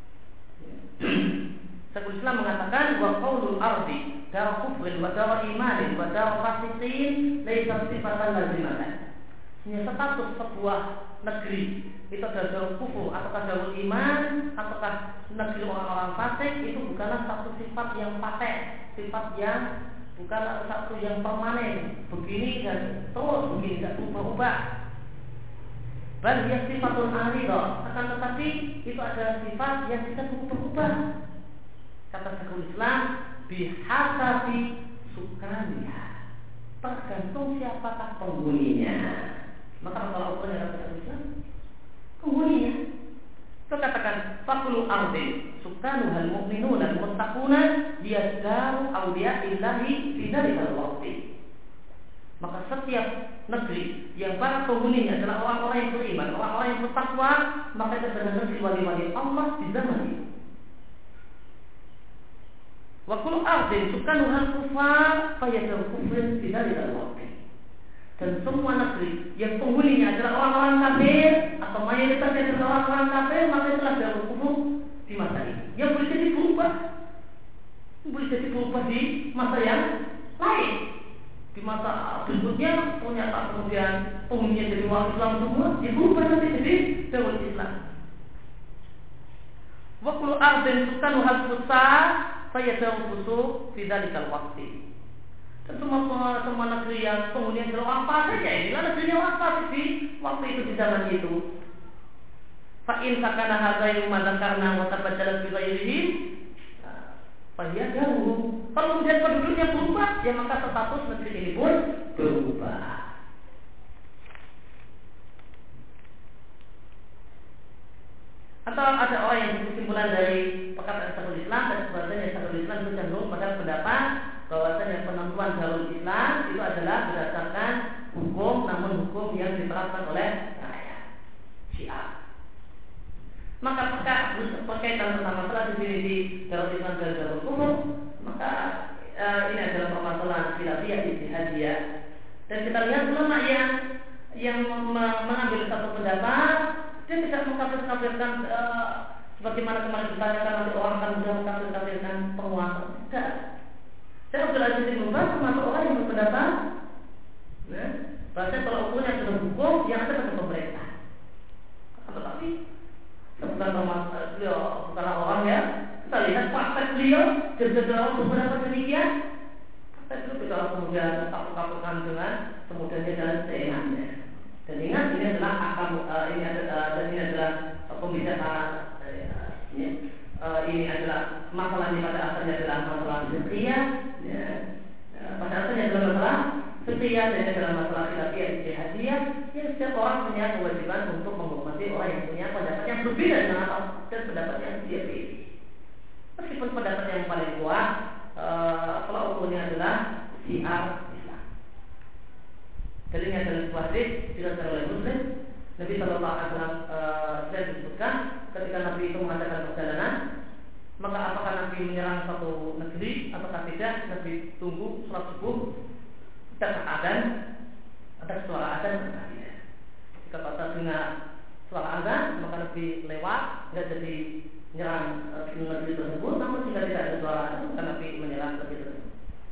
Syekhul Islam mengatakan wa qaulul ardi dar kufrin wa dar imanin wa dar fasiqin laisa sifatan lazimatan. Hanya status sebuah negeri itu adalah darul kufur ataukah darul iman ataukah negeri orang-orang fasik, itu bukanlah satu sifat yang paten, sifat yang bukanlah satu yang permanen begini dan terus begini tidak berubah-ubah. Bahkan dia sifatun aridah, akan tetapi itu adalah sifat yang tidak berubah-ubah. Kata Syekhul Islam bihasabi sukaniha, tergantung siapakah penghuninya. Maka kalau ukurannya kata Syekhul Islam penghuninya, itu katakan fakulu ardi sukanuhal mu'minuna al-muttaquna yasdaru awliya illahi fi dzalikal waqti. Maka setiap negeri yang para penghuninya adalah orang-orang yang beriman, orang-orang yang bertakwa, maka itu adalah negeri wali-wali Allah di zaman itu. Wa kullu ardin sukanuhal kufar fayadul kufrin fi dzalikal waqti. Dan semua negeri yang penghuninya adalah orang-orang kafir atau mayoritasnya adalah orang-orang kafir, maka itulah darul kufur di masa ini. Yang boleh jadi berubah di masa yang lain. Di masa berikutnya ternyata kemudian penghuninya jadi orang Islam semua, dia berubah nanti jadi darul Islam. Wa kullu ardin sukanuhal fusaq fayadul fusuq fi dzalikal waqti. Dan semua negeri yang penghuninya adalah orang fasik, ya inilah negerinya orang fasik di waktu itu, di zaman itu. Fa'in sakana hadzayu madzakarna wa tabaddalat bi ghairihim fahiyadahu. Kalau kemudian penduduknya berubah, ya maka status negeri ini pun berubah. Atau ada orang yang berkesimpulan dari perkataan Syekhul Islam dan sebagainya, Syekhul Islam itu cenderung pada pendapat bahwasanya penentuan Darul Islam itu adalah berdasarkan hukum, namun hukum yang diterapkan oleh rakyat Syiah. Maka berkaitan tentang masalah di sini di Darul Islam dan Darul Kufur, maka ini adalah permasalahan khilafiyah ijtihadiyah. Dan kita lihat ulama yang mengambil satu pendapat, dia tidak mengkafirkan sebagaimana kemarin ditanyakan nanti orang akan mudah mengkafirkan penguasa. Tidak. Saya Abdul Aziz bin Baz termasuk orang yang berpendapat, bahasa kalau ukurnya sudah hukum yang ada pada pemerintah. Tetapi beliau bukanlah orang ya. Kita lihat praktek beliau dan berpendapat demikian. Praktek itu tidak kemudian takut-takutkan dengan kemudiannya dan seenaknya. Dan ingat ini adalah ini adalah pembicaraan ini adalah masalah ini pada asalnya adalah masalah fiqhiyah, ya. Pada asalnya adalah masalah fiqhiyah dan adalah masalah khilafiyah ijtihadiyah. Yang setiap orang punya kewajiban untuk menghormati orang yang punya pendapat yang berbeda dengan dan pendapat yang dia pilih. Meskipun pendapat yang paling kuat, kalau ukurnya adalah syiar Islam. Dalilnya adalah sebuah hadis diriwayatkan oleh Muslim. Nabi Sallallahu Alaihi Wasallam saya disebutkan ketika Nabi itu mengadakan perjalanan, maka apakah Nabi menyerang satu negeri ataukah tidak? Nabi tunggu sholat subuh, tidak ada suara adzan tidak. Jika pada dengar suara adzan, maka Nabi lewat, tidak jadi menyerang negeri tersebut. Namun jika tidak ada suara adzan, maka Nabi menyerang negeri tersebut.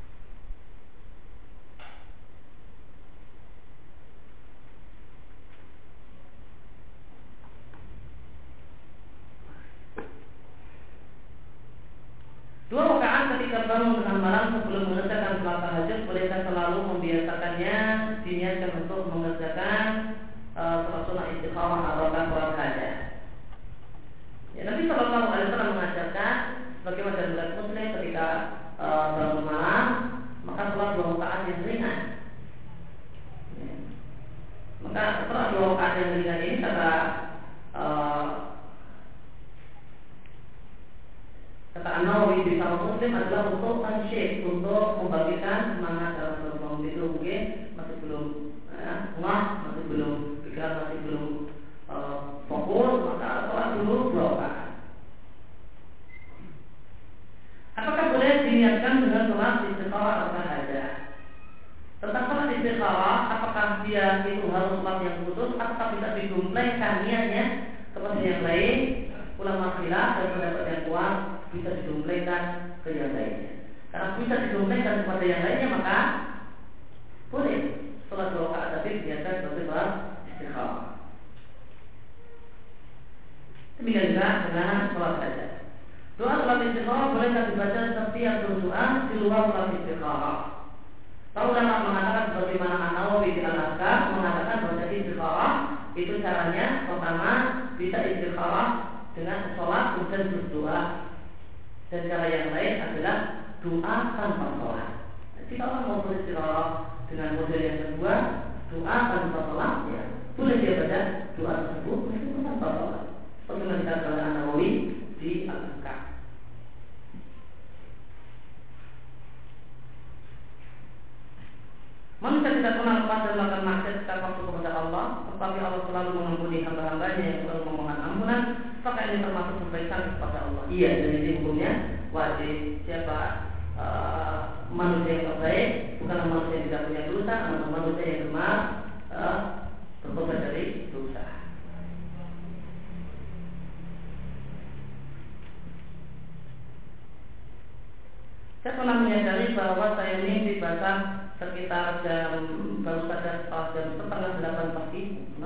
Dua rakaat ketika bangun tengah malam sebelum mengerjakan sholat tahajud, bolehkah selalu membiasakannya diniatkan untuk mengerjakan salat sunnah istikharah atau sholat hajat. Ya, Nabi Sallallahu Alaihi Wasallam mengajarkan bagaimana dalam Muslim ketika bangun malam maka sholat 2 rakaat yang ringan. Ya. Maka sholat 2 rakaat yang ringan ini kata An-Nawawi di Sahih Muslim adalah untuk tansyid, untuk membagikan semangat dalam bangun itu. Mungkin masih belum masih belum pikiran, masih belum fokus, maka sholat dulu 2 rakaat. Apakah boleh diniatkan dengan sholat istikharah atau hajat? Tentang sholat istikharah, apakah dia itu harus sholat yang khusus atau bisa didomplengkan niatnya kepada yang lain? Ulama khilaf dan pendapat yang kuat bisa didomplengkan ke yang lainnya. Karena bisa didomplengkan kepada yang lainnya maka boleh sholat 2 rakaat tapi diniatkan sebagai sholat istikharah. Demikian juga dengan sholat hajat. Doa sholat istikharah bolehkah dibaca setiap berdoa di luar sholat istikharah? Para ulama mengatakan bagaimana An-Nawawi di Al-Azkar mengatakan bahwa istikharah itu caranya pertama bisa istikharah dengan sholat kemudian berdoa, dan cara yang lain adalah doa tanpa sholat. Jika orang mau beristikharah dengan model yang kedua, doa tanpa sholat, ya boleh dia baca doa tersebut meskipun tanpa sholat. Bagaimana dikatakan oleh An-Nawawi di Al-Azkar. Manusia tidak pernah lepas dari melakukan maksiat setiap waktu kepada Allah, tetapi Allah selalu mengampuni hamba-hambanya yang selalu memohon ampunan. Maka ini termasuk kebaikan kepada Allah. Iya, dan ini hukumnya wajib. Siapa manusia yang terbaik bukanlah manusia yang tidak punya dosa, namun manusia yang gemar bertobat dari dosa. Saya pernah menyadari bahwa saya mimpi basah sekitar baru saja setelah jam 7:30 pagi.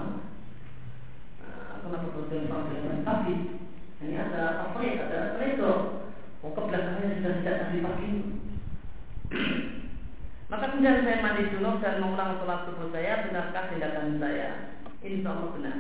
Kenapa baru jam 7:30 pagi? Ini ada apa ya? Ada redo. Ke belakangnya sudah sejak tadi pagi. Maka kemudian saya mandi junub dan mengulang sholat subuh saya. Benarkah tindakan saya? Insya Allah benar.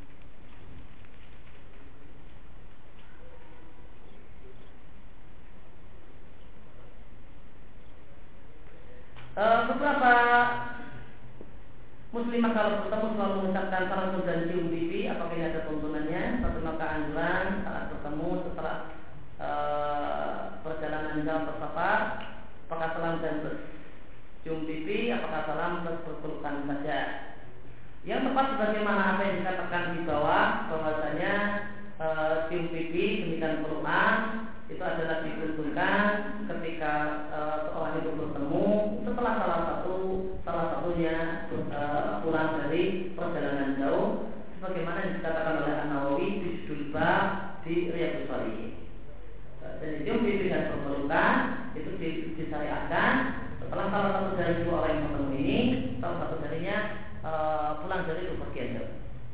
Beberapa muslimah kalau bertemu selalu mengucapkan salam dan cium pipi. Apakah ini ada tuntunannya? Bagaimana anjuran saat bertemu setelah perjalanan jauh bersafar? Apakah salam dan cium pipi? Apakah salam terus berpelukan saja? Yang tepat sebagaimana apa yang dikatakan di bawah, bahwasanya cium pipi demikian pelukan itu adalah dibutuhkan ketika seorang itu bertemu setelah salah satunya pulang dari perjalanan jauh, sebagaimana yang dikatakan oleh An-Nawawi di judul bab di Riyadhus Shalihin. Jadi cium pipi dan berpelukan itu disyariatkan setelah salah satu dari 2 orang yang bertemu ini, salah satu darinya pulang dari bepergian jauh.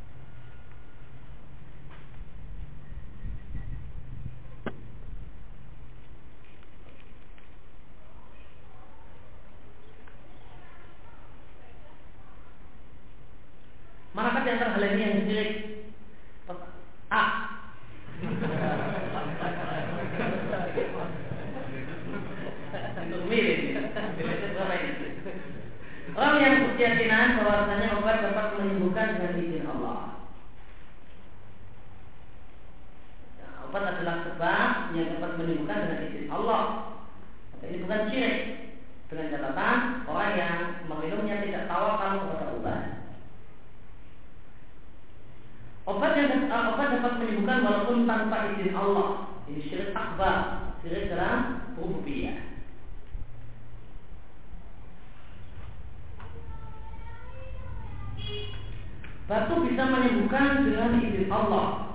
Manakah di antara hal ini yang syirik? A. Orang yang berkeyakinan bahwasanya obat dapat menyembuhkan dengan izin Allah. Obat adalah sebab yang dapat menyembuhkan dengan izin Allah. Ini bukan syirik. Dengan catatan orang yang meminumnya tidak tawakal kepada obat. Obat dapat menyembuhkan walaupun tanpa izin Allah. Ini syirik akbar, syirik dalam rububiyah. Batu bisa menyembuhkan dengan izin Allah.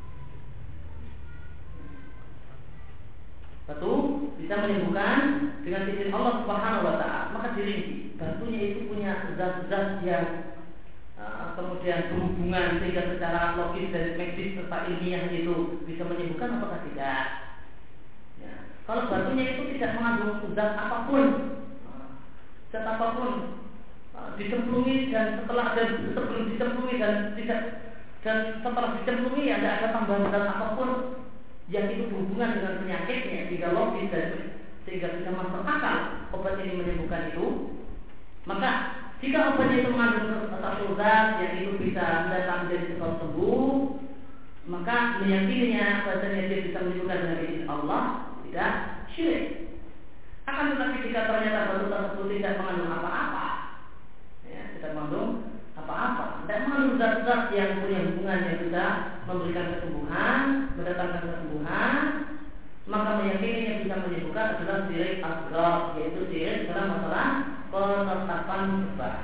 Batu bisa menyembuhkan dengan izin Allah Subhanahu wa Ta'ala. Maka dirinci, batunya itu punya zat-zat yang kemudian berhubungan sehingga secara logis dan medis serta ilmiah itu bisa menyembuhkan atau tidak. Ya. Kalau batunya itu tidak mengandung zat apapun, dicemplungi dan sebelum dicemplungi dan setelah dicemplungi ya tidak ada tambahan zat apapun yang itu berhubungan dengan penyakitnya sehingga logis dan sehingga bisa masuk akal obat ini menyembuhkan itu, maka jika obatnya itu mengandung satu zat yang itu bisa datang menjadi sebab sembuh, maka meyakininya bahasanya dia bisa menyembuhkan dengan izin Allah tidak syirik. Akan tetapi jika ternyata batu tersebut tidak mengandung apa-apa, ya, tidak mengandung apa-apa, tidak mengandung zat-zat yang punya hubungan yang bisa memberikan kesembuhan, mendatangkan kesembuhan, maka meyakininya bisa menyembuhkan adalah syirik asghar, yaitu syirik dalam masalah penetapan sebab.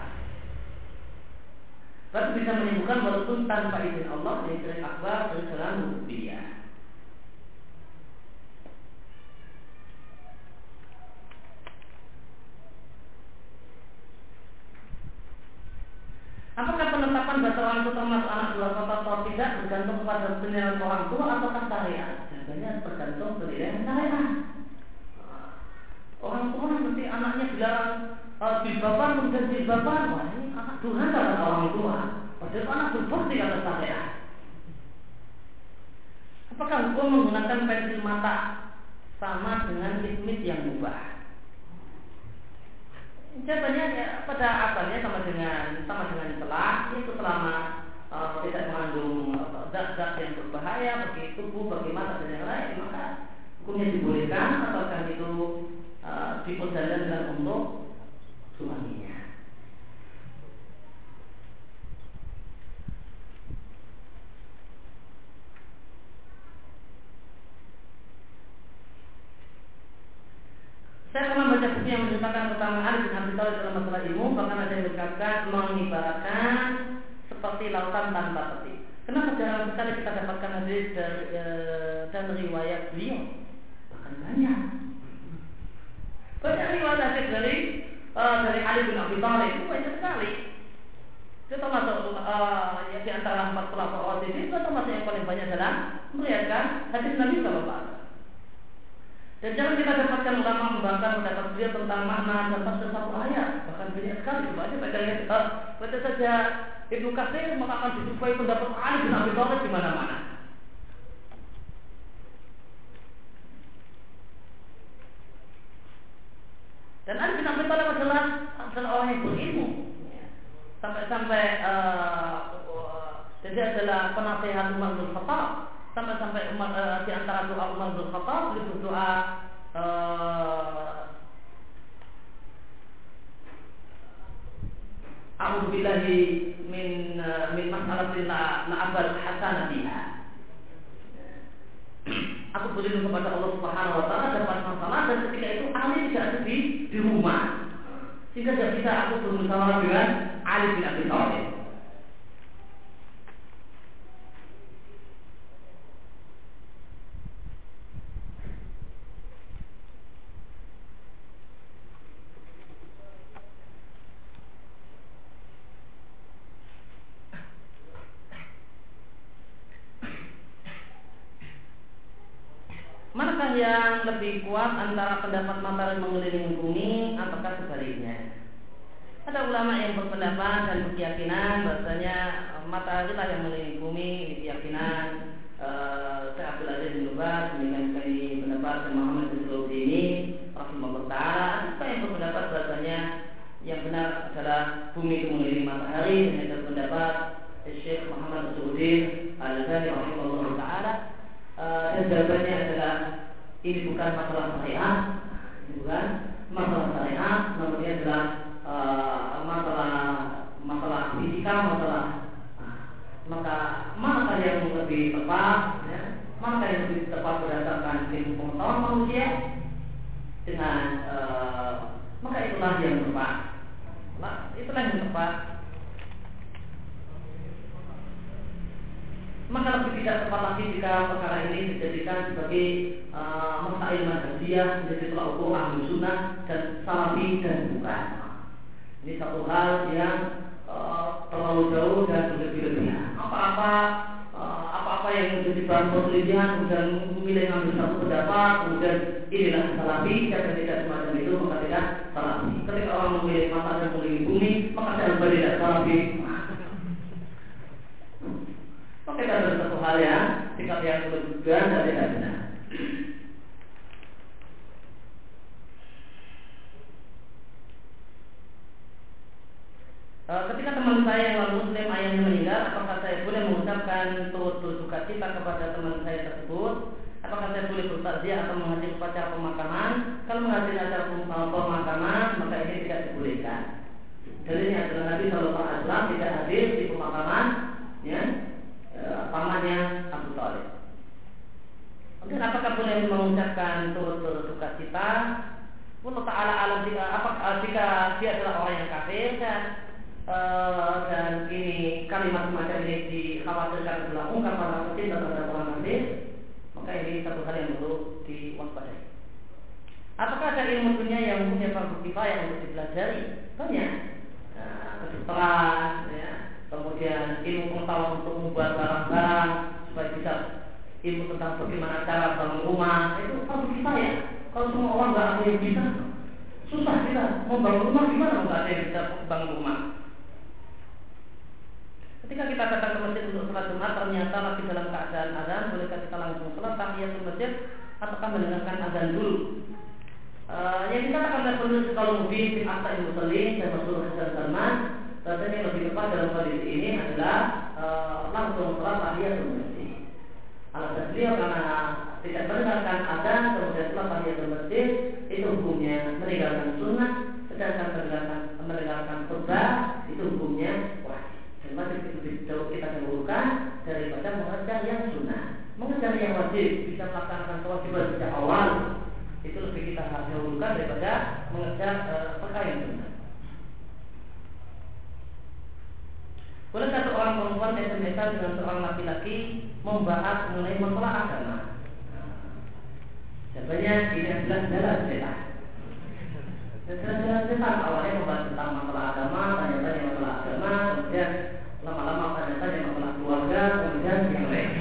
Berarti bisa menyembuhkan walaupun tanpa izin Allah, dari syirik akbar dan dalam rububiyah. Apakah penetapan bahasa orang itu termasuk anak buah kota atau tidak bergantung pada penilaian orang tua ataukah syariat? Jawabannya tergantung penilaian syariat. Orang tua nanti anaknya dilarang jilbaban kemudian jilbaban, wah ini anak durhaka kata orang tua. Padahal anak berbakti kata syariat. Apakah hukum menggunakan pensil mata sama dengan ismit yang mubah? Jawabannya ya, pada asalnya sama dengan celah, yaitu selama tidak mengandung zat-zat yang berbahaya bagi tubuh, bagi mata dan yang lain, maka hukumnya dibolehkan asalkan itu diperjalankan untuk suaminya. Saya pernah baca buku yang menceritakan tentang Ali bin Abi Thalib dalam masalah ilmu, bahkan ada yang berkata mengibaratkan seperti lautan tanpa tepi. Kenapa jarang sekali kita dapatkan hadis dan riwayat beliau? Bahkan banyak riwayat hadis dari Ali bin Abi Thalib itu banyak sekali. Itu termasuk di antara 4 pelapor hadis itu termasuk yang paling banyak dalam meriwayatkan hadis Nabi Sallallahu Alaihi Wasallam. Dan jangan kita dapatkan ulama membahas pendapat beliau tentang makna dan tafsir satu ayat, bahkan banyak sekali. Coba aja baca saja Ibnu Katsir, maka akan dijumpai pendapat Ali bin Abi Thalib di mana-mana. Dan Ali bin Abi Thalib adalah orang yang berilmu, sampai-sampai jadi adalah penasehat Umar bin Khattab. Sampai di antara doa Umar bin Khattab beliau berdoa A'udzu billahi min mas'alatin la abal hasanatiha. Aku berlindung kepada Allah Subhanahu wa taala dapat masalah, dan ketika itu Ali tidak ada di rumah, sehingga tidak bisa aku bermusyawarah dengan Ali bin Abi Thalib. Manakah yang lebih kuat antara pendapat matahari mengelilingi bumi ataukah sebaliknya? Ada ulama yang berpendapat dan berkeyakinan bahwasanya matahari lah yang mengelilingi bumi. Ini keyakinan Syekh Abdul Aziz bin Baz, demikian sekali pendapat Syekh Muhammad bin Saudi ini rahimahullah taala. Ada yang berpendapat bahwasanya yang benar adalah bumi itu mengelilingi matahari, dan ada pendapat Syekh Muhammad Saudi Al-Albani rahimahullah taala. Dan jawabannya adalah ini bukan masalah syariat, namun ini adalah masalah fisika, maka mana yang lebih tepat, ya? Mana yang lebih tepat berdasarkan ilmu pengetahuan manusia dengan maka itulah yang tepat. Itulah yang tepat. Maka lebih tidak tepat lagi jika perkara ini dijadikan sebagai masail madhhabiyah, menjadi tolak ukur ahli sunnah dan salafi dan bukan. Ini satu hal yang terlalu jauh dan berlebih-lebihan. Apa-apa yang menjadi bahan perselisihan, kemudian memilih mengambil satu pendapat, kemudian inilah salafi, dan tidak semacam itu, maka tidak salafi. Ketika orang memilih mata dan memilih bumi, maka saya lebih tidak salafi. Maka itu adalah satu hal yang sikap yang berlebihan dan tidak benar. Ketika teman saya yang non muslim ayahnya meninggal, apakah saya boleh mengucapkan turut berduka cita kepada teman saya tersebut? Apakah saya boleh bertakziah atau menghadiri upacara pemakaman? Kalau menghadiri acara pemakaman, maka ini tidak dibolehkan. Dalilnya adalah Nabi Shallallahu Alaihi Wasallam tidak hadir di pemakaman, ya, pamannya Abu Thalib. Kemudian apakah boleh mengucapkan turut berduka cita? Allah Taala alam jika dia adalah orang yang kafir dan ini kalimat semacam ini dikhawatirkan adalah ungkapan rasa cinta terhadap orang kafir, maka ini satu hal yang perlu diwaspadai. Apakah ada ilmu dunia yang punya fardu kifayah untuk dipelajari? Banyak. Kedokteran, ya, kemudian ilmu pengetahuan untuk membuat barang-barang supaya bisa ilmu tentang bagaimana cara bangun rumah, itu fardu kifayah. Kalau semua orang nggak ada yang bisa, susah kita mau bangun rumah gimana nggak ada yang bisa bangun rumah. Ketika kita datang ke masjid untuk sholat Jumat, ternyata lagi dalam keadaan azan, bolehkah kita langsung sholat tahiyatul masjid ataukah mendengarkan azan dulu? Yang dikatakan oleh penulis kalau mungkin bin Atta Muslim dan Rasulullah Hasan Salman, rasanya yang lebih tepat dalam kondisi ini adalah langsung sholat tahiyatul masjid. Alasan beliau karena tidak mendengarkan azan kemudian sholat tahiyatul masjid itu hukumnya meninggalkan sunnah, sedangkan mendengarkan khutbah itu hukumnya wajib. Dan masih itu kita dahulukan daripada mengejar yang sunnah. Mengejar yang wajib bisa melaksanakan kewajiban sejak awal itu lebih kita dahulukan daripada mengejar perkara yang sunnah. Boleh satu orang perempuan SMS dengan seorang laki-laki membahas mengenai masalah agama? Jawabannya ini adalah jalan setan. Jalan setan awalnya membahas tentang masalah agama, tanya-tanya masalah agama, kemudian lama-lama tanya-tanya masalah keluarga, kemudian yang lain.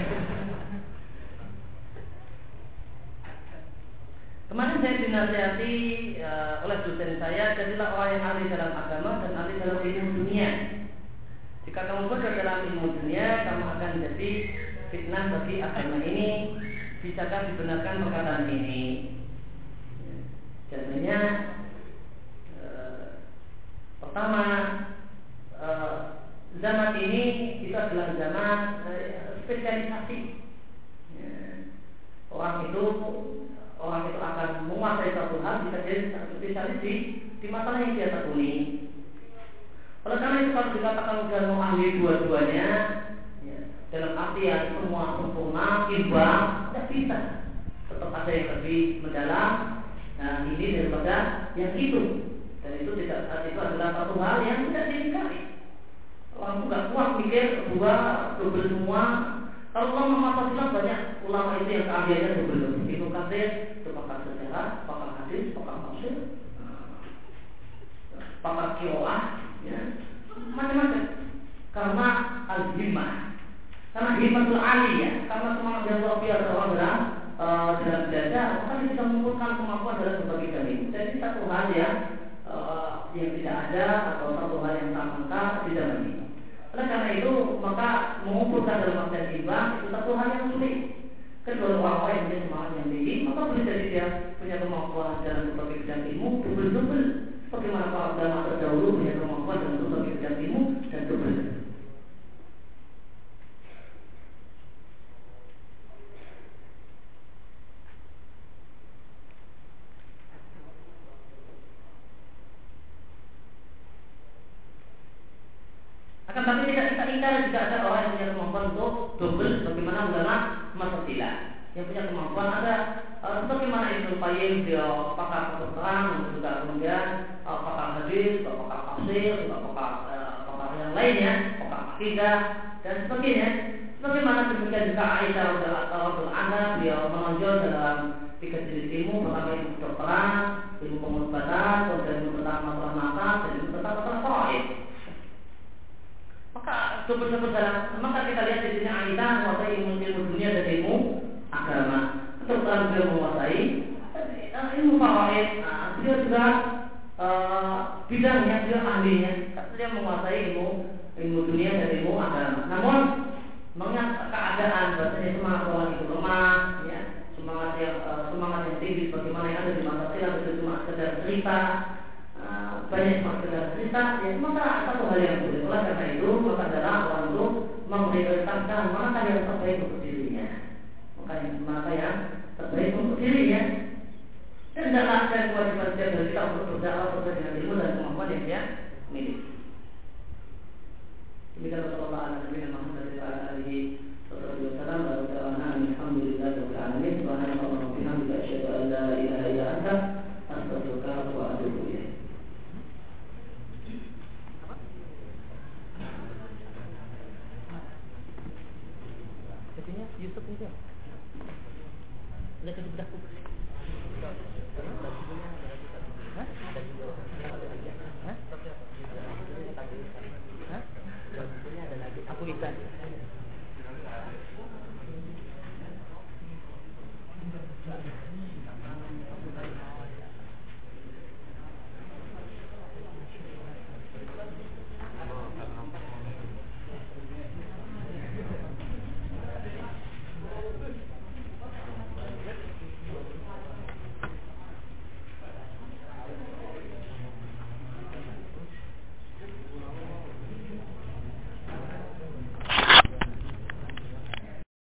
Kemarin saya dinasihati oleh dosen saya, jadilah orang yang ahli dalam agama dan ahli dalam ilmu dunia. Jika kamu bodoh dalam ilmu dunia, kamu akan jadi fitnah bagi agama ini. Bisakah dibenarkan perkataan ini? Jadinya pertama, zaman ini itu adalah zaman spesialisasi. Orang itu akan menguasai satu hal, bisa jadi spesialis di masalah yang dia tekuni. Oleh karena itu kalau dikatakan sudah mau ahli dua-duanya, ya, dalam artian semua sempurna, imbang, tidak bisa. Tetap ada yang lebih mendalam. Nah ini daripada yang itu. Dan itu adalah satu hal yang tidak diingkari. Orang nggak kuat mikir double semua. Kalau ulama masa silam banyak ulama itu yang keahliannya double. Itu Katsir, itu pakar sejarah, pakar hadis, pakar tafsir, pakar qiraah, ya, macam-macam. Karena al-himmah, karena himmatul aliyah, karena semangat yang luar biasa orang dalam belajar, maka dia bisa mengumpulkan kemampuan dalam berbagai dalil. Jadi satu hal yang tidak ada atau satu hal yang tak lengkap di zaman ini. Oleh karena itu maka mengumpulkan dalam artian imbang itu satu hal yang sulit. Kedua orang yang punya semangat yang tinggi, maka boleh jadi dia punya kemampuan dalam berbagai bidang ilmu double. Bagaimana para ulama terdahulu punya kemampuan dalam berbagai bidang ilmu dan double. Akan tapi tidak kita ingkar jika ada orang yang punya kemampuan untuk double bagaimana ulama Mu'tazilah yang punya kemampuan ada bagaimana Ibnu Qayyim dia pakar kedokteran juga kemudian pakar hadis, pakar tafsir, pakar yang lainnya, pakar akidah dan sebagainya. Bagaimana demikian juga Aisyah radhiyallahu anha beliau menonjol dalam 3 jenis ilmu, pertama ilmu kedokteran, ilmu pengobatan, kemudian ilmu tentang masalah mata dan ilmu tentang masalah faraid. Maka maka kita lihat di sini Aisyah menguasai ilmu dunia dan ilmu agama. Kedokteran beliau menguasai ilmu faraid. Beliau juga bidangnya, dia ahlinya, dia menguasai ilmu dunia dan ilmu agama. Namun mengingat keadaan bahasanya semangat orang itu lemah, ya, semangat yang tinggi sebagaimana yang ada di masa silam itu cuma sekedar cerita, banyak cuma sekedar cerita, ya maka satu hal yang boleh. Oleh karena itu maka adalah orang itu memprioritaskan mana yang terbaik untuk dirinya, maka yang terbaik untuk dirinya. Dan tidaklah ada kewajiban setiap dari kita untuk berdakwah sesuai dengan ilmu dan kemampuan yang dia miliki. Demikian Rasulullah Nabi Muhammad sallallahu alaihi wasallam berkata, "Alhamdulillahirabbil alamin, subhanallahi wa bihamdihi, asyhadu an la ilaha illa anta, astaghfiruka wa atubu ilaik." Jadinya Yusuf itu lihat di bedah buku. Aku ikan.